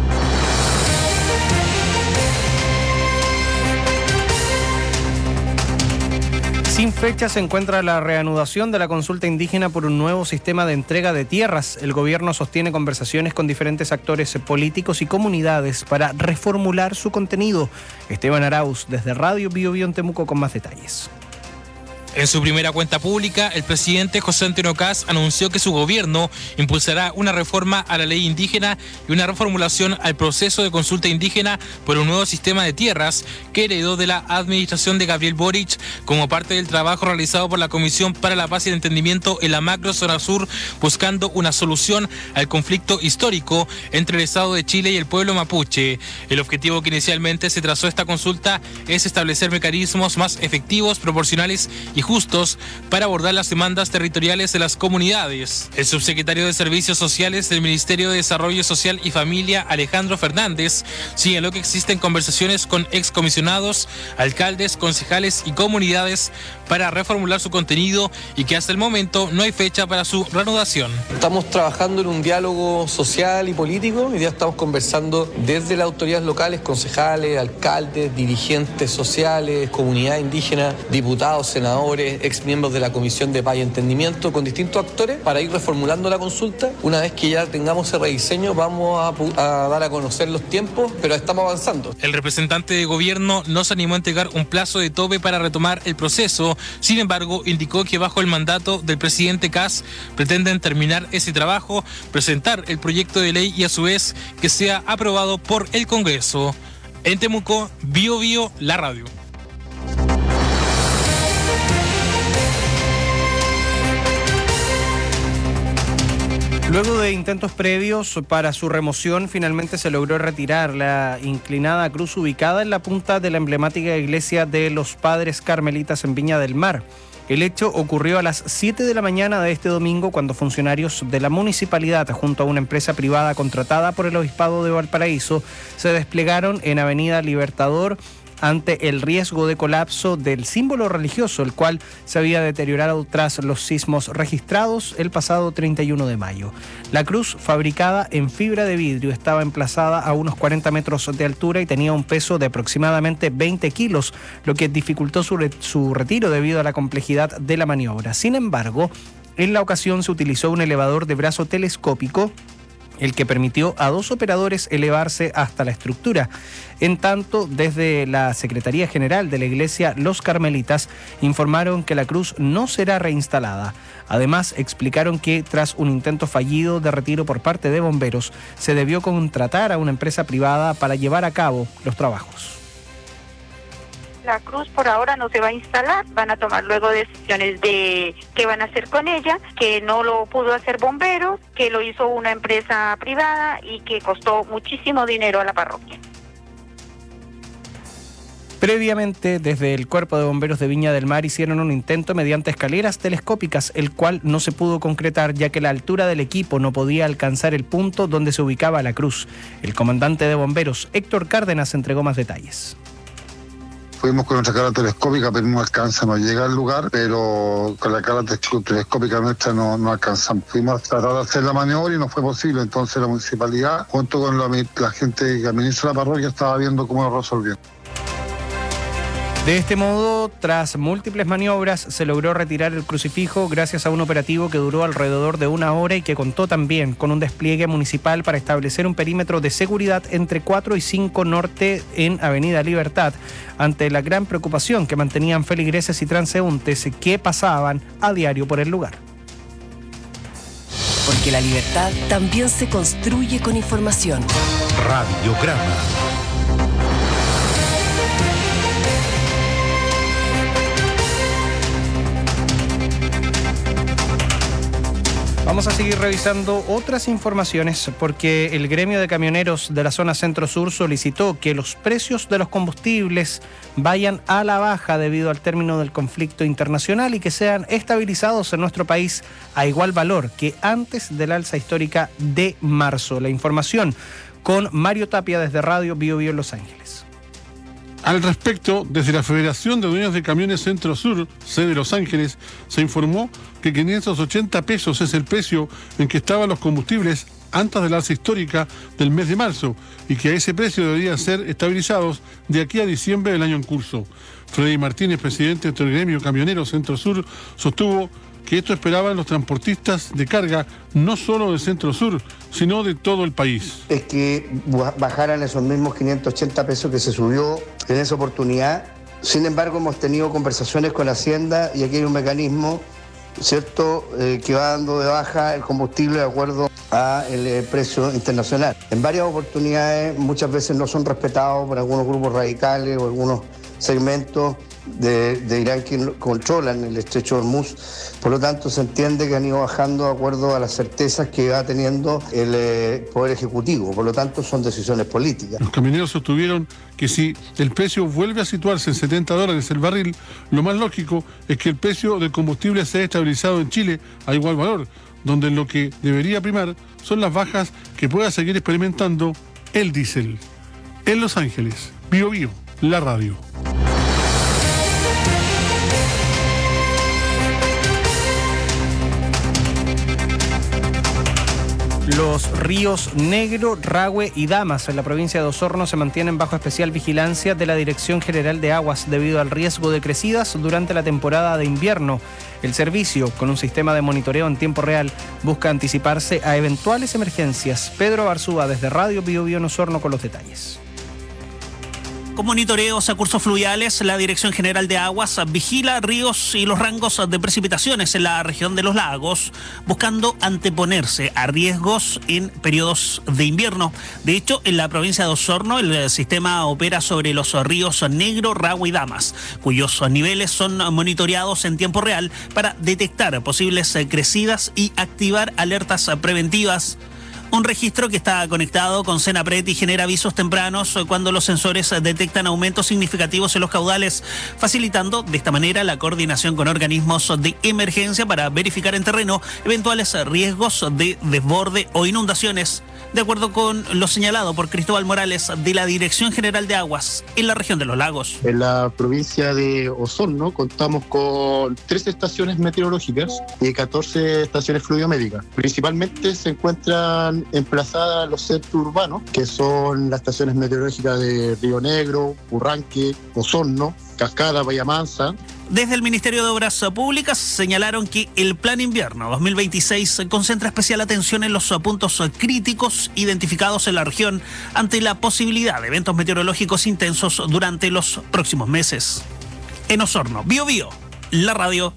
Sin fecha se encuentra la reanudación de la consulta indígena por un nuevo sistema de entrega de tierras. El gobierno sostiene conversaciones con diferentes actores políticos y comunidades para reformular su contenido. Esteban Arauz, desde Radio Bio Bio en Temuco, con más detalles. En su primera cuenta pública, el presidente José Antonio Kast anunció que su gobierno impulsará una reforma a la ley indígena y una reformulación al proceso de consulta indígena por un nuevo sistema de tierras que heredó de la administración de Gabriel Boric como parte del trabajo realizado por la Comisión para la Paz y el Entendimiento en la macro zona sur, buscando una solución al conflicto histórico entre el Estado de Chile y el pueblo mapuche. El objetivo que inicialmente se trazó esta consulta es establecer mecanismos más efectivos, proporcionales y justos para abordar las demandas territoriales de las comunidades. El subsecretario de Servicios Sociales del Ministerio de Desarrollo Social y Familia, Alejandro Fernández, señaló que existen conversaciones con excomisionados, alcaldes, concejales y comunidades para reformular su contenido y que hasta el momento no hay fecha para su reanudación. Estamos trabajando en un diálogo social y político y ya estamos conversando desde las autoridades locales, concejales, alcaldes, dirigentes sociales, comunidad indígena, diputados, senadores, exmiembros de la Comisión de Paz y Entendimiento, con distintos actores para ir reformulando la consulta. Una vez que ya tengamos ese rediseño, vamos a dar a conocer los tiempos, pero estamos avanzando. El representante de gobierno no se animó a entregar un plazo de tope para retomar el proceso. Sin embargo, indicó que bajo el mandato del presidente Kast pretenden terminar ese trabajo, presentar el proyecto de ley y a su vez que sea aprobado por el Congreso. En Temuco, Bio Bio, la radio. Luego de intentos previos para su remoción, finalmente se logró retirar la inclinada cruz ubicada en la punta de la emblemática iglesia de los Padres Carmelitas en Viña del Mar. El hecho ocurrió a las 7 de la mañana de este domingo, cuando funcionarios de la municipalidad, junto a una empresa privada contratada por el Obispado de Valparaíso, se desplegaron en Avenida Libertador ante el riesgo de colapso del símbolo religioso, el cual se había deteriorado tras los sismos registrados el pasado 31 de mayo. La cruz, fabricada en fibra de vidrio, estaba emplazada a unos 40 metros de altura y tenía un peso de aproximadamente 20 kilos, lo que dificultó su retiro debido a la complejidad de la maniobra. Sin embargo, en la ocasión se utilizó un elevador de brazo telescópico, el que permitió a 2 operadores elevarse hasta la estructura. En tanto, desde la Secretaría General de la Iglesia Los Carmelitas informaron que la cruz no será reinstalada. Además, explicaron que tras un intento fallido de retiro por parte de bomberos, se debió contratar a una empresa privada para llevar a cabo los trabajos. La cruz por ahora no se va a instalar, van a tomar luego decisiones de qué van a hacer con ella, que no lo pudo hacer bomberos, que lo hizo una empresa privada y que costó muchísimo dinero a la parroquia. Previamente, desde el Cuerpo de Bomberos de Viña del Mar hicieron un intento mediante escaleras telescópicas, el cual no se pudo concretar ya que la altura del equipo no podía alcanzar el punto donde se ubicaba la cruz. El comandante de bomberos, Héctor Cárdenas, entregó más detalles. Fuimos con nuestra cámara telescópica, pero no alcanza, no llega al lugar, pero con la cámara telescópica nuestra no alcanzamos. Fuimos a tratar de hacer la maniobra y no fue posible, entonces la municipalidad, junto con la gente que administra la parroquia, estaba viendo cómo lo resolvían. De este modo, tras múltiples maniobras, se logró retirar el crucifijo gracias a un operativo que duró alrededor de 1 hora y que contó también con un despliegue municipal para establecer un perímetro de seguridad entre 4 y 5 Norte en Avenida Libertad, ante la gran preocupación que mantenían feligreses y transeúntes que pasaban a diario por el lugar. Porque la libertad también se construye con información. Radiograma. Vamos a seguir revisando otras informaciones porque el gremio de camioneros de la zona centro-sur solicitó que los precios de los combustibles vayan a la baja debido al término del conflicto internacional y que sean estabilizados en nuestro país a igual valor que antes de la alza histórica de marzo. La información con Mario Tapia desde Radio Bio Bio en Los Ángeles. Al respecto, desde la Federación de Dueños de Camiones Centro-Sur, sede de Los Ángeles, se informó que 580 pesos es el precio en que estaban los combustibles antes de la alza histórica del mes de marzo y que a ese precio deberían ser estabilizados de aquí a diciembre del año en curso. Freddy Martínez, presidente del gremio camionero Centro-Sur, sostuvo que esto esperaban los transportistas de carga, no solo del Centro-Sur, sino de todo el país. Es que bajaran esos mismos 580 pesos que se subió en esa oportunidad. Sin embargo, hemos tenido conversaciones con Hacienda y aquí hay un mecanismo, ¿cierto?, que va dando de baja el combustible de acuerdo al precio internacional. En varias oportunidades, muchas veces no son respetados por algunos grupos radicales o algunos segmentos de Irán que controlan el estrecho de Hormuz. Por lo tanto, se entiende que han ido bajando de acuerdo a las certezas que va teniendo el Poder Ejecutivo. Por lo tanto, son decisiones políticas. Los camioneros sostuvieron que si el precio vuelve a situarse en $70 el barril, lo más lógico es que el precio del combustible sea estabilizado en Chile a igual valor, donde lo que debería primar son las bajas que pueda seguir experimentando el diésel. En Los Ángeles, Bio Bio, la radio. Los ríos Negro, Rahue y Damas en la provincia de Osorno se mantienen bajo especial vigilancia de la Dirección General de Aguas debido al riesgo de crecidas durante la temporada de invierno. El servicio, con un sistema de monitoreo en tiempo real, busca anticiparse a eventuales emergencias. Pedro Barzúa desde Radio Bio Bio en Osorno con los detalles. Con monitoreos a cursos fluviales, la Dirección General de Aguas vigila ríos y los rangos de precipitaciones en la región de los lagos, buscando anteponerse a riesgos en periodos de invierno. De hecho, en la provincia de Osorno, el sistema opera sobre los ríos Negro, Rahue y Damas, cuyos niveles son monitoreados en tiempo real para detectar posibles crecidas y activar alertas preventivas. Un registro que está conectado con Senapred y genera avisos tempranos cuando los sensores detectan aumentos significativos en los caudales, facilitando de esta manera la coordinación con organismos de emergencia para verificar en terreno eventuales riesgos de desborde o inundaciones, de acuerdo con lo señalado por Cristóbal Morales de la Dirección General de Aguas en la región de los lagos. En la provincia de Osorno contamos con 13 estaciones meteorológicas y 14 estaciones fluviométricas. Principalmente se encuentran emplazadas los centros urbanos, que son las estaciones meteorológicas de Río Negro, Urranque, Osorno, Cascada, Bahía Mansa. Desde el Ministerio de Obras Públicas señalaron que el Plan Invierno 2026 concentra especial atención en los puntos críticos identificados en la región ante la posibilidad de eventos meteorológicos intensos durante los próximos meses. En Osorno, Bio Bio, la radio.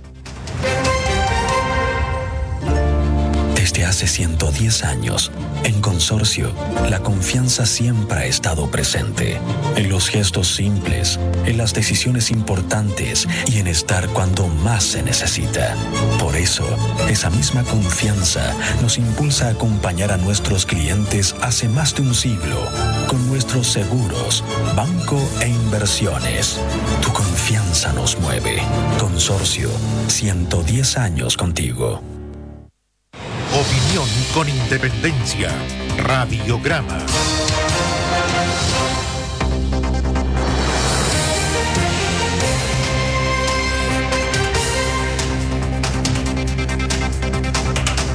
Desde hace 110 años, en Consorcio, la confianza siempre ha estado presente. En los gestos simples, en las decisiones importantes y en estar cuando más se necesita. Por eso, esa misma confianza nos impulsa a acompañar a nuestros clientes hace más de un siglo con nuestros seguros, banco e inversiones. Tu confianza nos mueve. Consorcio, 110 años contigo. Opinión con independencia. Radiograma.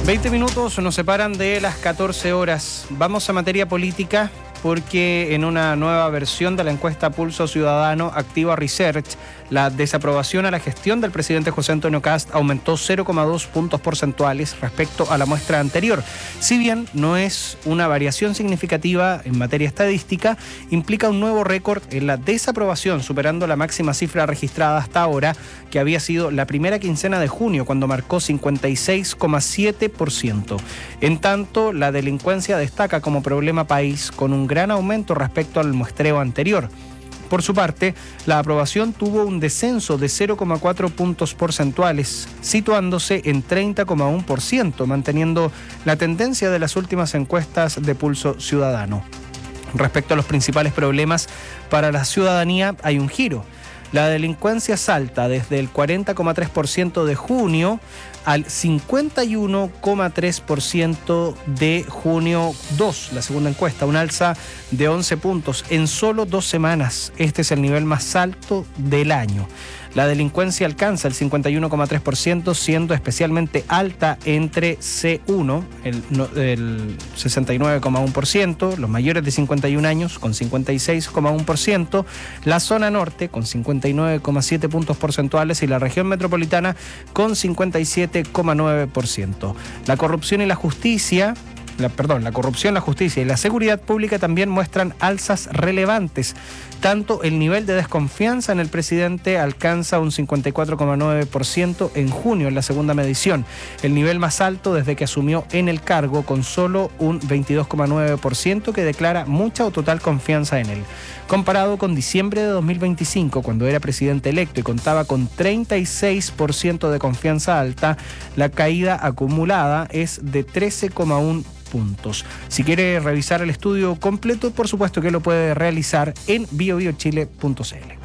20 minutos nos separan de las 14 horas. Vamos a materia política porque en una nueva versión de la encuesta Pulso Ciudadano Activa Research, la desaprobación a la gestión del presidente José Antonio Kast aumentó 0,2 puntos porcentuales respecto a la muestra anterior. Si bien no es una variación significativa en materia estadística, implica un nuevo récord en la desaprobación, superando la máxima cifra registrada hasta ahora, que había sido la primera quincena de junio, cuando marcó 56,7%. En tanto, la delincuencia destaca como problema país, con un gran aumento respecto al muestreo anterior. Por su parte, la aprobación tuvo un descenso de 0,4 puntos porcentuales, situándose en 30,1%, manteniendo la tendencia de las últimas encuestas de Pulso Ciudadano. Respecto a los principales problemas para la ciudadanía, hay un giro. La delincuencia salta desde el 40,3% de junio al 51,3% de junio 2, la segunda encuesta, un alza de 11 puntos en solo 2 semanas. Este es el nivel más alto del año. La delincuencia alcanza el 51,3%, siendo especialmente alta entre C1, el 69,1%, los mayores de 51 años con 56,1%, la zona norte con 59,7 puntos porcentuales y la región metropolitana con 57,9%. La corrupción, la justicia y la seguridad pública también muestran alzas relevantes. Tanto el nivel de desconfianza en el presidente alcanza un 54,9% en junio, en la segunda medición, el nivel más alto desde que asumió en el cargo, con solo un 22,9% que declara mucha o total confianza en él. Comparado con diciembre de 2025, cuando era presidente electo y contaba con 36% de confianza alta, la caída acumulada es de 13,1 puntos. Si quiere revisar el estudio completo, por supuesto que lo puede realizar en biobiochile.cl.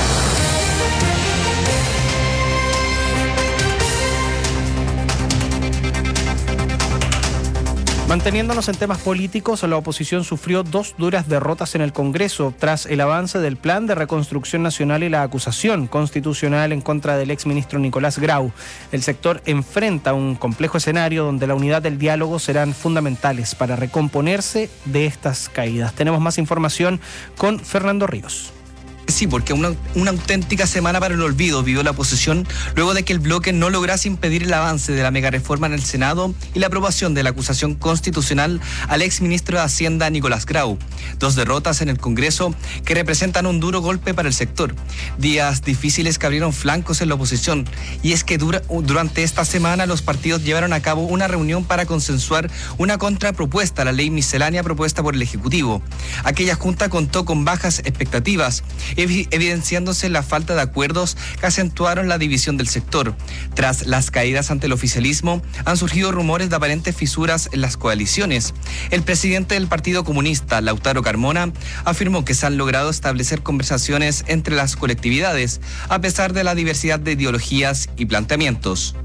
Manteniéndonos en temas políticos, la oposición sufrió 2 duras derrotas en el Congreso tras el avance del Plan de Reconstrucción Nacional y la acusación constitucional en contra del exministro Nicolás Grau. El sector enfrenta un complejo escenario donde la unidad del diálogo serán fundamentales para recomponerse de estas caídas. Tenemos más información con Fernando Ríos. Sí, porque una auténtica semana para el olvido vivió la oposición luego de que el bloque no lograse impedir el avance de la megareforma en el Senado y la aprobación de la acusación constitucional al exministro de Hacienda Nicolás Grau. 2 derrotas en el Congreso que representan un duro golpe para el sector. Días difíciles que abrieron flancos en la oposición. Y es que durante esta semana los partidos llevaron a cabo una reunión para consensuar una contrapropuesta a la ley miscelánea propuesta por el Ejecutivo. Aquella junta contó con bajas expectativas, evidenciándose la falta de acuerdos que acentuaron la división del sector. Tras las caídas ante el oficialismo, han surgido rumores de aparentes fisuras en las coaliciones. El presidente del Partido Comunista, Lautaro Carmona, afirmó que se han logrado establecer conversaciones entre las colectividades, a pesar de la diversidad de ideologías y planteamientos.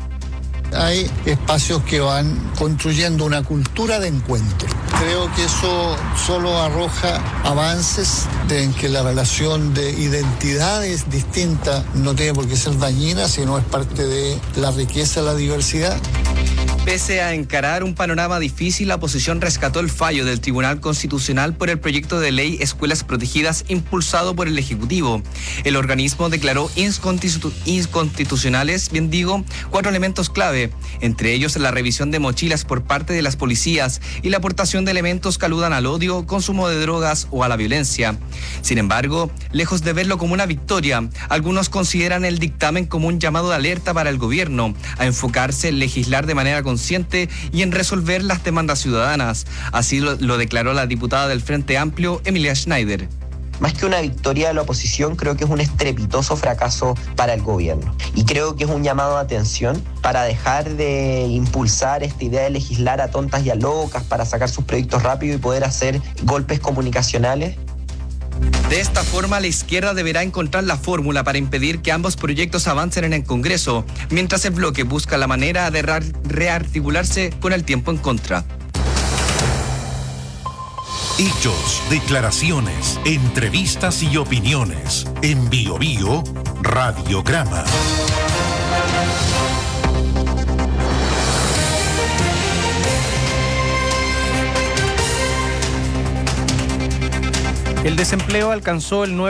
Hay espacios que van construyendo una cultura de encuentro. Creo que eso solo arroja avances en que la relación de identidades distintas no tiene por qué ser dañina, sino es parte de la riqueza de la diversidad. Pese a encarar un panorama difícil, la oposición rescató el fallo del Tribunal Constitucional por el proyecto de ley Escuelas Protegidas impulsado por el Ejecutivo. El organismo declaró inconstitucionales, 4 elementos clave, entre ellos la revisión de mochilas por parte de las policías y la aportación de elementos que aludan al odio, consumo de drogas o a la violencia. Sin embargo, lejos de verlo como una victoria, algunos consideran el dictamen como un llamado de alerta para el gobierno a enfocarse en legislar de manera consciente y en resolver las demandas ciudadanas. Así lo declaró la diputada del Frente Amplio, Emilia Schneider. Más que una victoria de la oposición, creo que es un estrepitoso fracaso para el gobierno. Y creo que es un llamado de atención para dejar de impulsar esta idea de legislar a tontas y a locas, para sacar sus proyectos rápido y poder hacer golpes comunicacionales. De esta forma, la izquierda deberá encontrar la fórmula para impedir que ambos proyectos avancen en el Congreso, mientras el bloque busca la manera de rearticularse con el tiempo en contra. Hechos, declaraciones, entrevistas y opiniones. En BioBio, Radiograma. El desempleo alcanzó el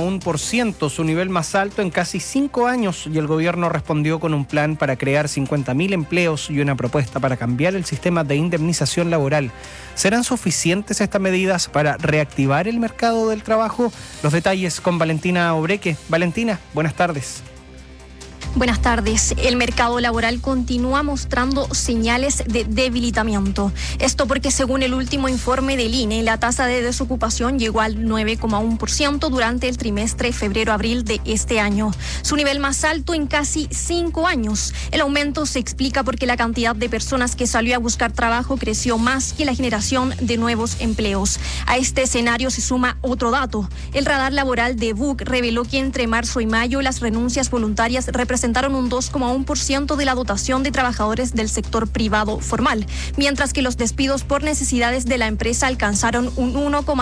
9,1%, su nivel más alto en casi 5 años, y el gobierno respondió con un plan para crear 50.000 empleos y una propuesta para cambiar el sistema de indemnización laboral. ¿Serán suficientes estas medidas para reactivar el mercado del trabajo? Los detalles con Valentina Obreque. Valentina, buenas tardes. Buenas tardes. El mercado laboral continúa mostrando señales de debilitamiento. Esto porque según el último informe del INE, la tasa de desocupación llegó al 9,1% durante el trimestre febrero-abril de este año, su nivel más alto en casi 5 años. El aumento se explica porque la cantidad de personas que salió a buscar trabajo creció más que la generación de nuevos empleos. A este escenario se suma otro dato. El radar laboral de BUC reveló que entre marzo y mayo las renuncias voluntarias representaron un 2,1% de la dotación de trabajadores del sector privado formal, mientras que los despidos por necesidades de la empresa alcanzaron un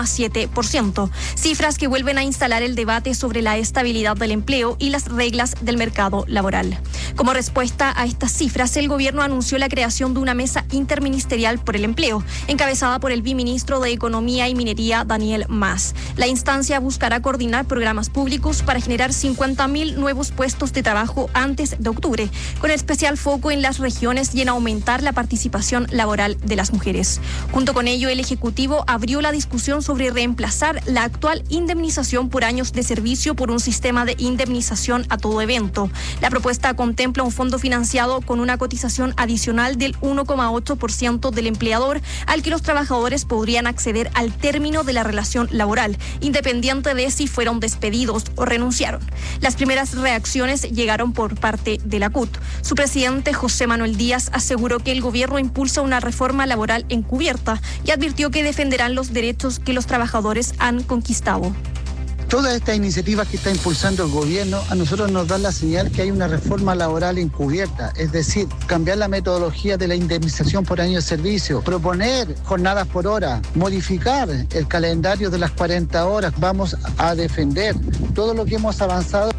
1,7%, cifras que vuelven a instalar el debate sobre la estabilidad del empleo y las reglas del mercado laboral. Como respuesta a estas cifras, el gobierno anunció la creación de una mesa interministerial por el empleo, encabezada por el viceministro de Economía y Minería, Daniel Mas. La instancia buscará coordinar programas públicos para generar 50.000 nuevos puestos de trabajo antes de octubre, con especial foco en las regiones y en aumentar la participación laboral de las mujeres. Junto con ello, el Ejecutivo abrió la discusión sobre reemplazar la actual indemnización por años de servicio por un sistema de indemnización a todo evento. La propuesta contempla un fondo financiado con una cotización adicional del 1,8% del empleador, al que los trabajadores podrían acceder al término de la relación laboral, independiente de si fueron despedidos o renunciaron. Las primeras reacciones llegaron por parte de la CUT. Su presidente, José Manuel Díaz, aseguró que el gobierno impulsa una reforma laboral encubierta y advirtió que defenderán los derechos que los trabajadores han conquistado. Todas estas iniciativas que está impulsando el gobierno a nosotros nos dan la señal que hay una reforma laboral encubierta, es decir, cambiar la metodología de la indemnización por año de servicio, proponer jornadas por hora, modificar el calendario de las 40 horas. Vamos a defender todo lo que hemos avanzado.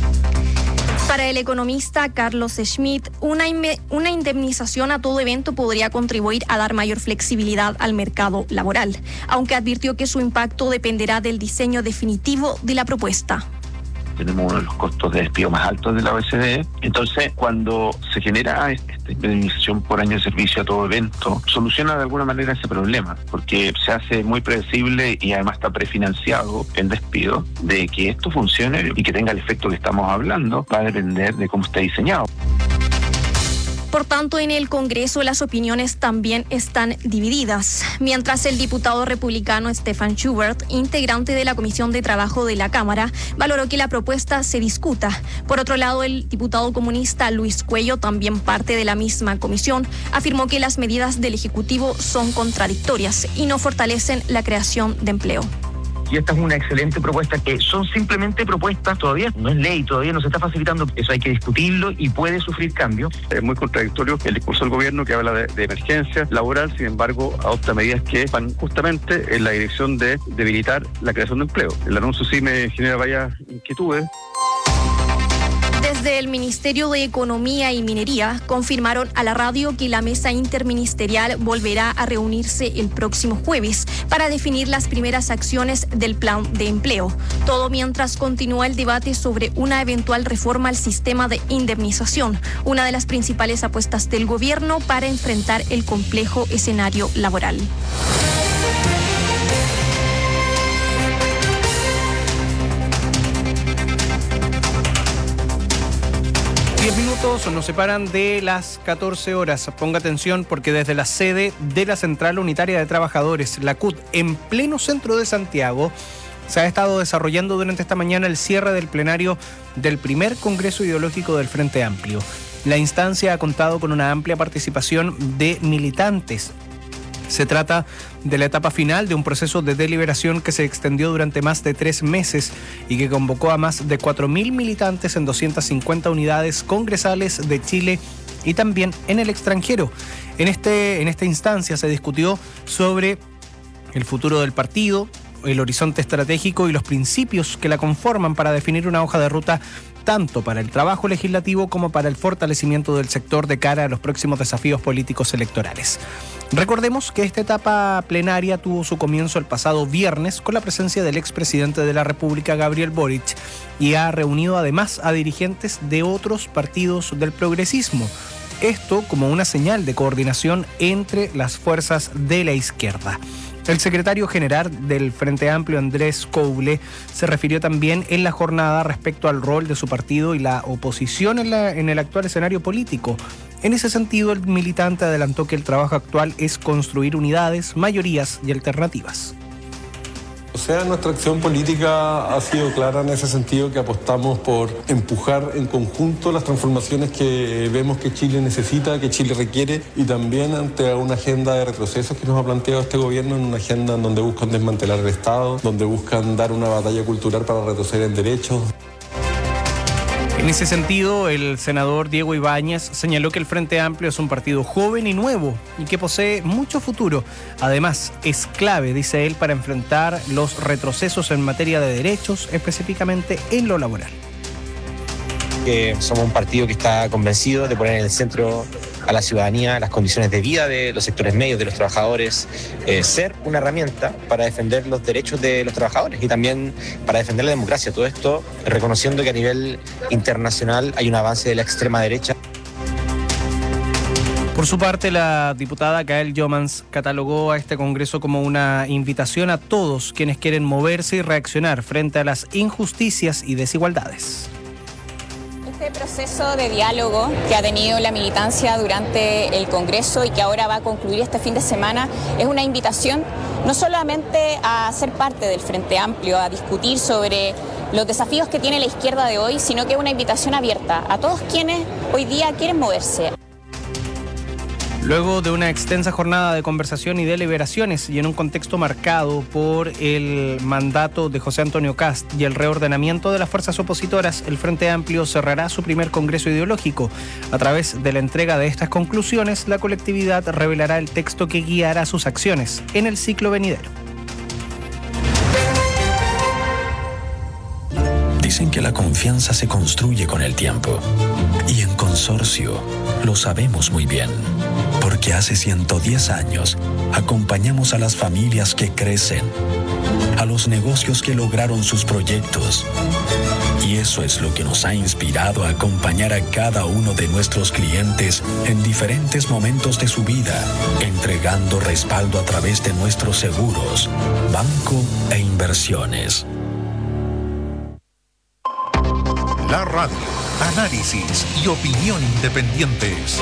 Para el economista Carlos Schmidt, una indemnización a todo evento podría contribuir a dar mayor flexibilidad al mercado laboral, aunque advirtió que su impacto dependerá del diseño definitivo de la propuesta. Tenemos uno de los costos de despido más altos de la OECD. Entonces, cuando se genera esta indemnización por año de servicio a todo evento, soluciona de alguna manera ese problema, porque se hace muy predecible y además está prefinanciado el despido. De que esto funcione y que tenga el efecto que estamos hablando va a depender de cómo está diseñado. Por tanto, en el Congreso las opiniones también están divididas. Mientras el diputado republicano Stefan Schubert, integrante de la Comisión de Trabajo de la Cámara, valoró que la propuesta se discuta. Por otro lado, el diputado comunista Luis Cuello, también parte de la misma comisión, afirmó que las medidas del Ejecutivo son contradictorias y no fortalecen la creación de empleo. Y esta es una excelente propuesta, que son simplemente propuestas, todavía no es ley, todavía no se está facilitando, eso hay que discutirlo y puede sufrir cambios. Es muy contradictorio el discurso del gobierno que habla de emergencia laboral, sin embargo adopta medidas que van justamente en la dirección de debilitar la creación de empleo. El anuncio sí me genera varias inquietudes. Desde el Ministerio de Economía y Minería confirmaron a la radio que la mesa interministerial volverá a reunirse el próximo jueves para definir las primeras acciones del plan de empleo. Todo mientras continúa el debate sobre una eventual reforma al sistema de indemnización, una de las principales apuestas del gobierno para enfrentar el complejo escenario laboral. Minutos nos separan de las 14 horas. Ponga atención porque desde la sede de la Central Unitaria de Trabajadores, la CUT, en pleno centro de Santiago, se ha estado desarrollando durante esta mañana el cierre del plenario del primer Congreso Ideológico del Frente Amplio. La instancia ha contado con una amplia participación de militantes. Se trata de la etapa final de un proceso de deliberación que se extendió durante más de 3 meses y que convocó a más de 4.000 militantes en 250 unidades congresales de Chile y también en el extranjero. En esta instancia se discutió sobre el futuro del partido, el horizonte estratégico y los principios que la conforman para definir una hoja de ruta tanto para el trabajo legislativo como para el fortalecimiento del sector de cara a los próximos desafíos políticos electorales. Recordemos que esta etapa plenaria tuvo su comienzo el pasado viernes con la presencia del expresidente de la República, Gabriel Boric, y ha reunido además a dirigentes de otros partidos del progresismo. Esto como una señal de coordinación entre las fuerzas de la izquierda. El secretario general del Frente Amplio, Andrés Couble, se refirió también en la jornada respecto al rol de su partido y la oposición en el actual escenario político. En ese sentido, el militante adelantó que el trabajo actual es construir unidades, mayorías y alternativas. O sea, nuestra acción política ha sido clara en ese sentido, que apostamos por empujar en conjunto las transformaciones que vemos que Chile necesita, que Chile requiere, y también ante una agenda de retrocesos que nos ha planteado este gobierno, en una agenda en donde buscan desmantelar el Estado, donde buscan dar una batalla cultural para retroceder en derechos. En ese sentido, el senador Diego Ibáñez señaló que el Frente Amplio es un partido joven y nuevo y que posee mucho futuro. Además, es clave, dice él, para enfrentar los retrocesos en materia de derechos, específicamente en lo laboral. Somos un partido que está convencido de poner en el centro a la ciudadanía, las condiciones de vida de los sectores medios, de los trabajadores, ser una herramienta para defender los derechos de los trabajadores y también para defender la democracia. Todo esto reconociendo que a nivel internacional hay un avance de la extrema derecha. Por su parte, la diputada Gael Jomans catalogó a este Congreso como una invitación a todos quienes quieren moverse y reaccionar frente a las injusticias y desigualdades. Este proceso de diálogo que ha tenido la militancia durante el Congreso y que ahora va a concluir este fin de semana es una invitación no solamente a ser parte del Frente Amplio, a discutir sobre los desafíos que tiene la izquierda de hoy, sino que es una invitación abierta a todos quienes hoy día quieren moverse. Luego de una extensa jornada de conversación y deliberaciones y en un contexto marcado por el mandato de José Antonio Kast y el reordenamiento de las fuerzas opositoras, el Frente Amplio cerrará su primer congreso ideológico. A través de la entrega de estas conclusiones, la colectividad revelará el texto que guiará sus acciones en el ciclo venidero. Dicen que la confianza se construye con el tiempo. Y en Consorcio lo sabemos muy bien. Porque hace 110 años acompañamos a las familias que crecen, a los negocios que lograron sus proyectos. Y eso es lo que nos ha inspirado a acompañar a cada uno de nuestros clientes en diferentes momentos de su vida, entregando respaldo a través de nuestros seguros, banco e inversiones. La radio, análisis y opinión independientes.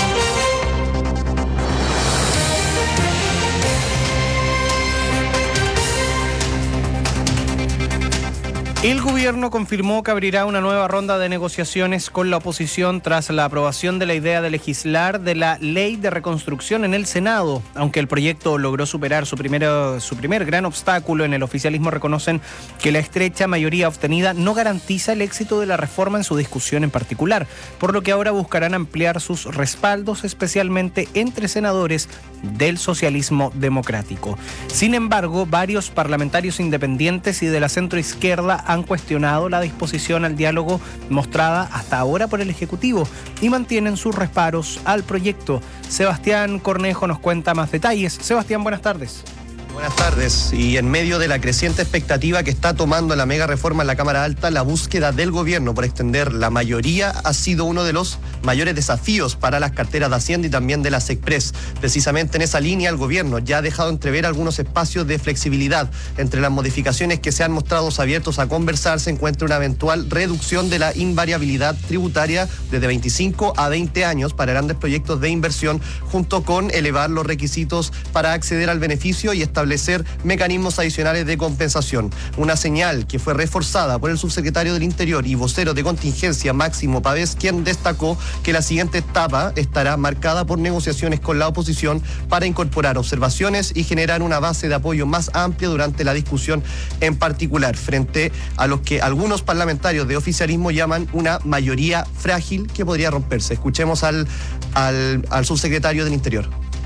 El gobierno confirmó que abrirá una nueva ronda de negociaciones con la oposición tras la aprobación de la idea de legislar de la Ley de Reconstrucción en el Senado. Aunque el proyecto logró superar su primer gran obstáculo, en el oficialismo reconocen que la estrecha mayoría obtenida no garantiza el éxito de la reforma en su discusión en particular, por lo que ahora buscarán ampliar sus respaldos, especialmente entre senadores del socialismo democrático. Sin embargo, varios parlamentarios independientes y de la centroizquierda han cuestionado la disposición al diálogo mostrada hasta ahora por el Ejecutivo y mantienen sus reparos al proyecto. Sebastián Cornejo nos cuenta más detalles. Sebastián, buenas tardes. Buenas tardes. Y en medio de la creciente expectativa que está tomando la mega reforma en la Cámara Alta, la búsqueda del gobierno por extender la mayoría ha sido uno de los mayores desafíos para las carteras de Hacienda y también de la SECPRES. Precisamente en esa línea, el gobierno ya ha dejado entrever algunos espacios de flexibilidad. Entre las modificaciones que se han mostrado abiertos a conversar se encuentra una eventual reducción de la invariabilidad tributaria desde 25 a 20 años para grandes proyectos de inversión, junto con elevar los requisitos para acceder al beneficio y establecer mecanismos adicionales de compensación. Una señal que fue reforzada por el subsecretario del Interior y vocero de contingencia, Máximo Pavés, quien destacó que la siguiente etapa estará marcada por negociaciones con la oposición para incorporar observaciones y generar una base de apoyo más amplia durante la discusión, en particular frente a lo que algunos parlamentarios de oficialismo llaman una mayoría frágil que podría romperse. Escuchemos al subsecretario del Interior.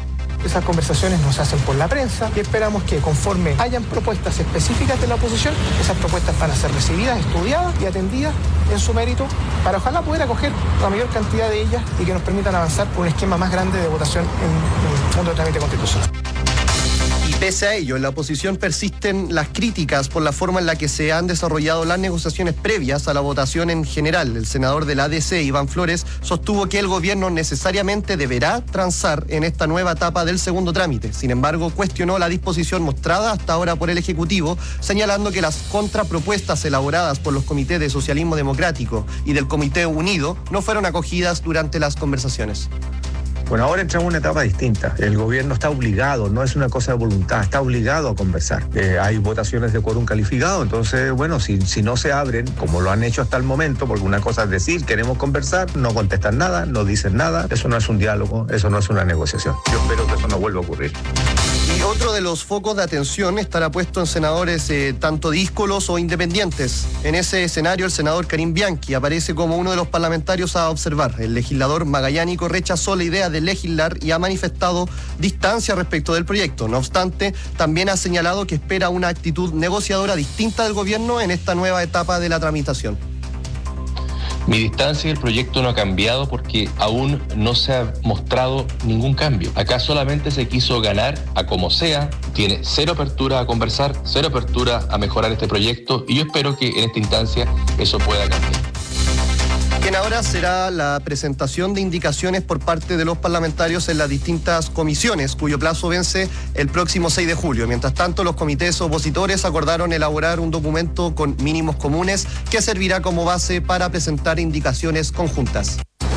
esas conversaciones no se hacen por la prensa y esperamos que conforme hayan propuestas específicas de la oposición, esas propuestas van a ser recibidas, estudiadas y atendidas en su mérito para ojalá poder acoger la mayor cantidad de ellas y que nos permitan avanzar por un esquema más grande de votación en el fondo de trámite constitucional. Y pese a ello, en la oposición persisten las críticas por la forma en la que se han desarrollado las negociaciones previas a la votación en general. El senador del ADC, Iván Flores, sostuvo que el gobierno necesariamente deberá transar en esta nueva etapa del segundo trámite. Sin embargo, cuestionó la disposición mostrada hasta ahora por el Ejecutivo, señalando que las contrapropuestas elaboradas por los comités de Socialismo Democrático y del Comité Unido no fueron acogidas durante las conversaciones. Bueno, ahora entramos en una etapa distinta. El gobierno está obligado, no es una cosa de voluntad, está obligado a conversar. Hay votaciones de quórum calificado, entonces, bueno, si no se abren, como lo han hecho hasta el momento, porque una cosa es decir, queremos conversar, no contestan nada, no dicen nada, eso no es un diálogo, eso no es una negociación. Yo espero que eso no vuelva a ocurrir. Y otro de los focos de atención estará puesto en senadores tanto díscolos o independientes. En ese escenario, el senador Karim Bianchi aparece como uno de los parlamentarios a observar. El legislador magallánico rechazó la idea de legislar y ha manifestado distancia respecto del proyecto. No obstante, también ha señalado que espera una actitud negociadora distinta del gobierno en esta nueva etapa de la tramitación. Mi distancia del proyecto no ha cambiado porque aún no se ha mostrado ningún cambio. Acá solamente se quiso ganar a como sea, tiene cero apertura a conversar, cero apertura a mejorar este proyecto y yo espero que en esta instancia eso pueda cambiar. Bien, ahora será la presentación de indicaciones por parte de los parlamentarios en las distintas comisiones, cuyo plazo vence el próximo 6 de julio. Mientras tanto, los comités opositores acordaron elaborar un documento con mínimos comunes que servirá como base para presentar indicaciones conjuntas.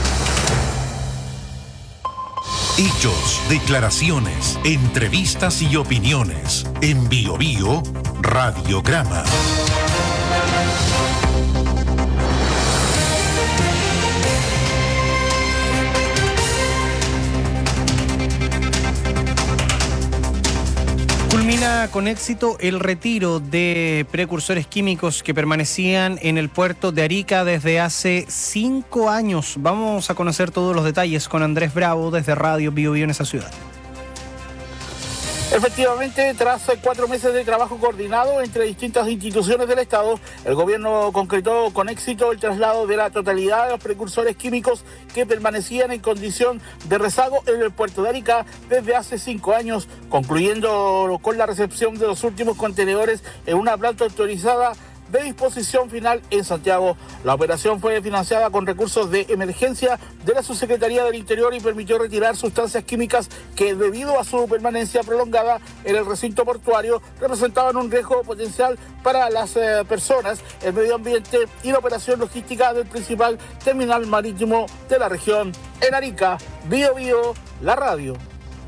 Hechos, declaraciones, entrevistas y opiniones. En BioBio, Radiograma. Culmina con éxito el retiro de precursores químicos que permanecían en el puerto de Arica desde hace 5 años. Vamos a conocer todos los detalles con Andrés Bravo desde Radio BioBio en esa ciudad. Efectivamente, tras 4 meses de trabajo coordinado entre distintas instituciones del Estado, el gobierno concretó con éxito el traslado de la totalidad de los precursores químicos que permanecían en condición de rezago en el puerto de Arica desde hace 5 años, concluyendo con la recepción de los últimos contenedores en una planta autorizada de disposición final en Santiago. La operación fue financiada con recursos de emergencia de la Subsecretaría del Interior y permitió retirar sustancias químicas que, debido a su permanencia prolongada en el recinto portuario, representaban un riesgo potencial para las personas, el medio ambiente y la operación logística del principal terminal marítimo de la región. En Arica, BioBio, la radio.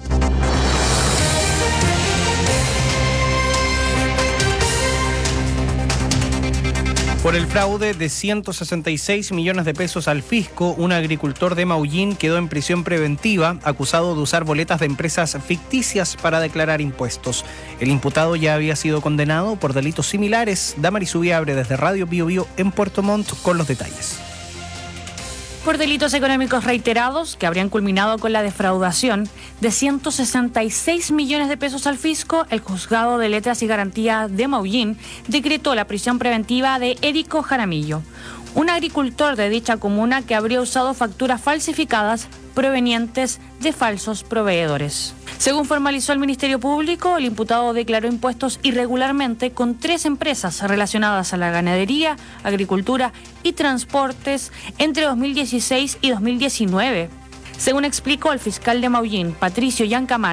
Por el fraude de 166 millones de pesos al fisco, un agricultor de Maullín quedó en prisión preventiva, acusado de usar boletas de empresas ficticias para declarar impuestos. El imputado ya había sido condenado por delitos similares. Damaris Ubiabre desde Radio BioBio en Puerto Montt con los detalles. Por delitos económicos reiterados que habrían culminado con la defraudación de 166 millones de pesos al fisco, el Juzgado de Letras y Garantías de Maullín decretó la prisión preventiva de Érico Jaramillo, un agricultor de dicha comuna que habría usado facturas falsificadas provenientes de falsos proveedores. Según formalizó el Ministerio Público, el imputado declaró impuestos irregularmente con 3 empresas relacionadas a la ganadería, agricultura y transportes entre 2016 y 2019. Según explicó el fiscal de Maullín, Patricio Yancamar,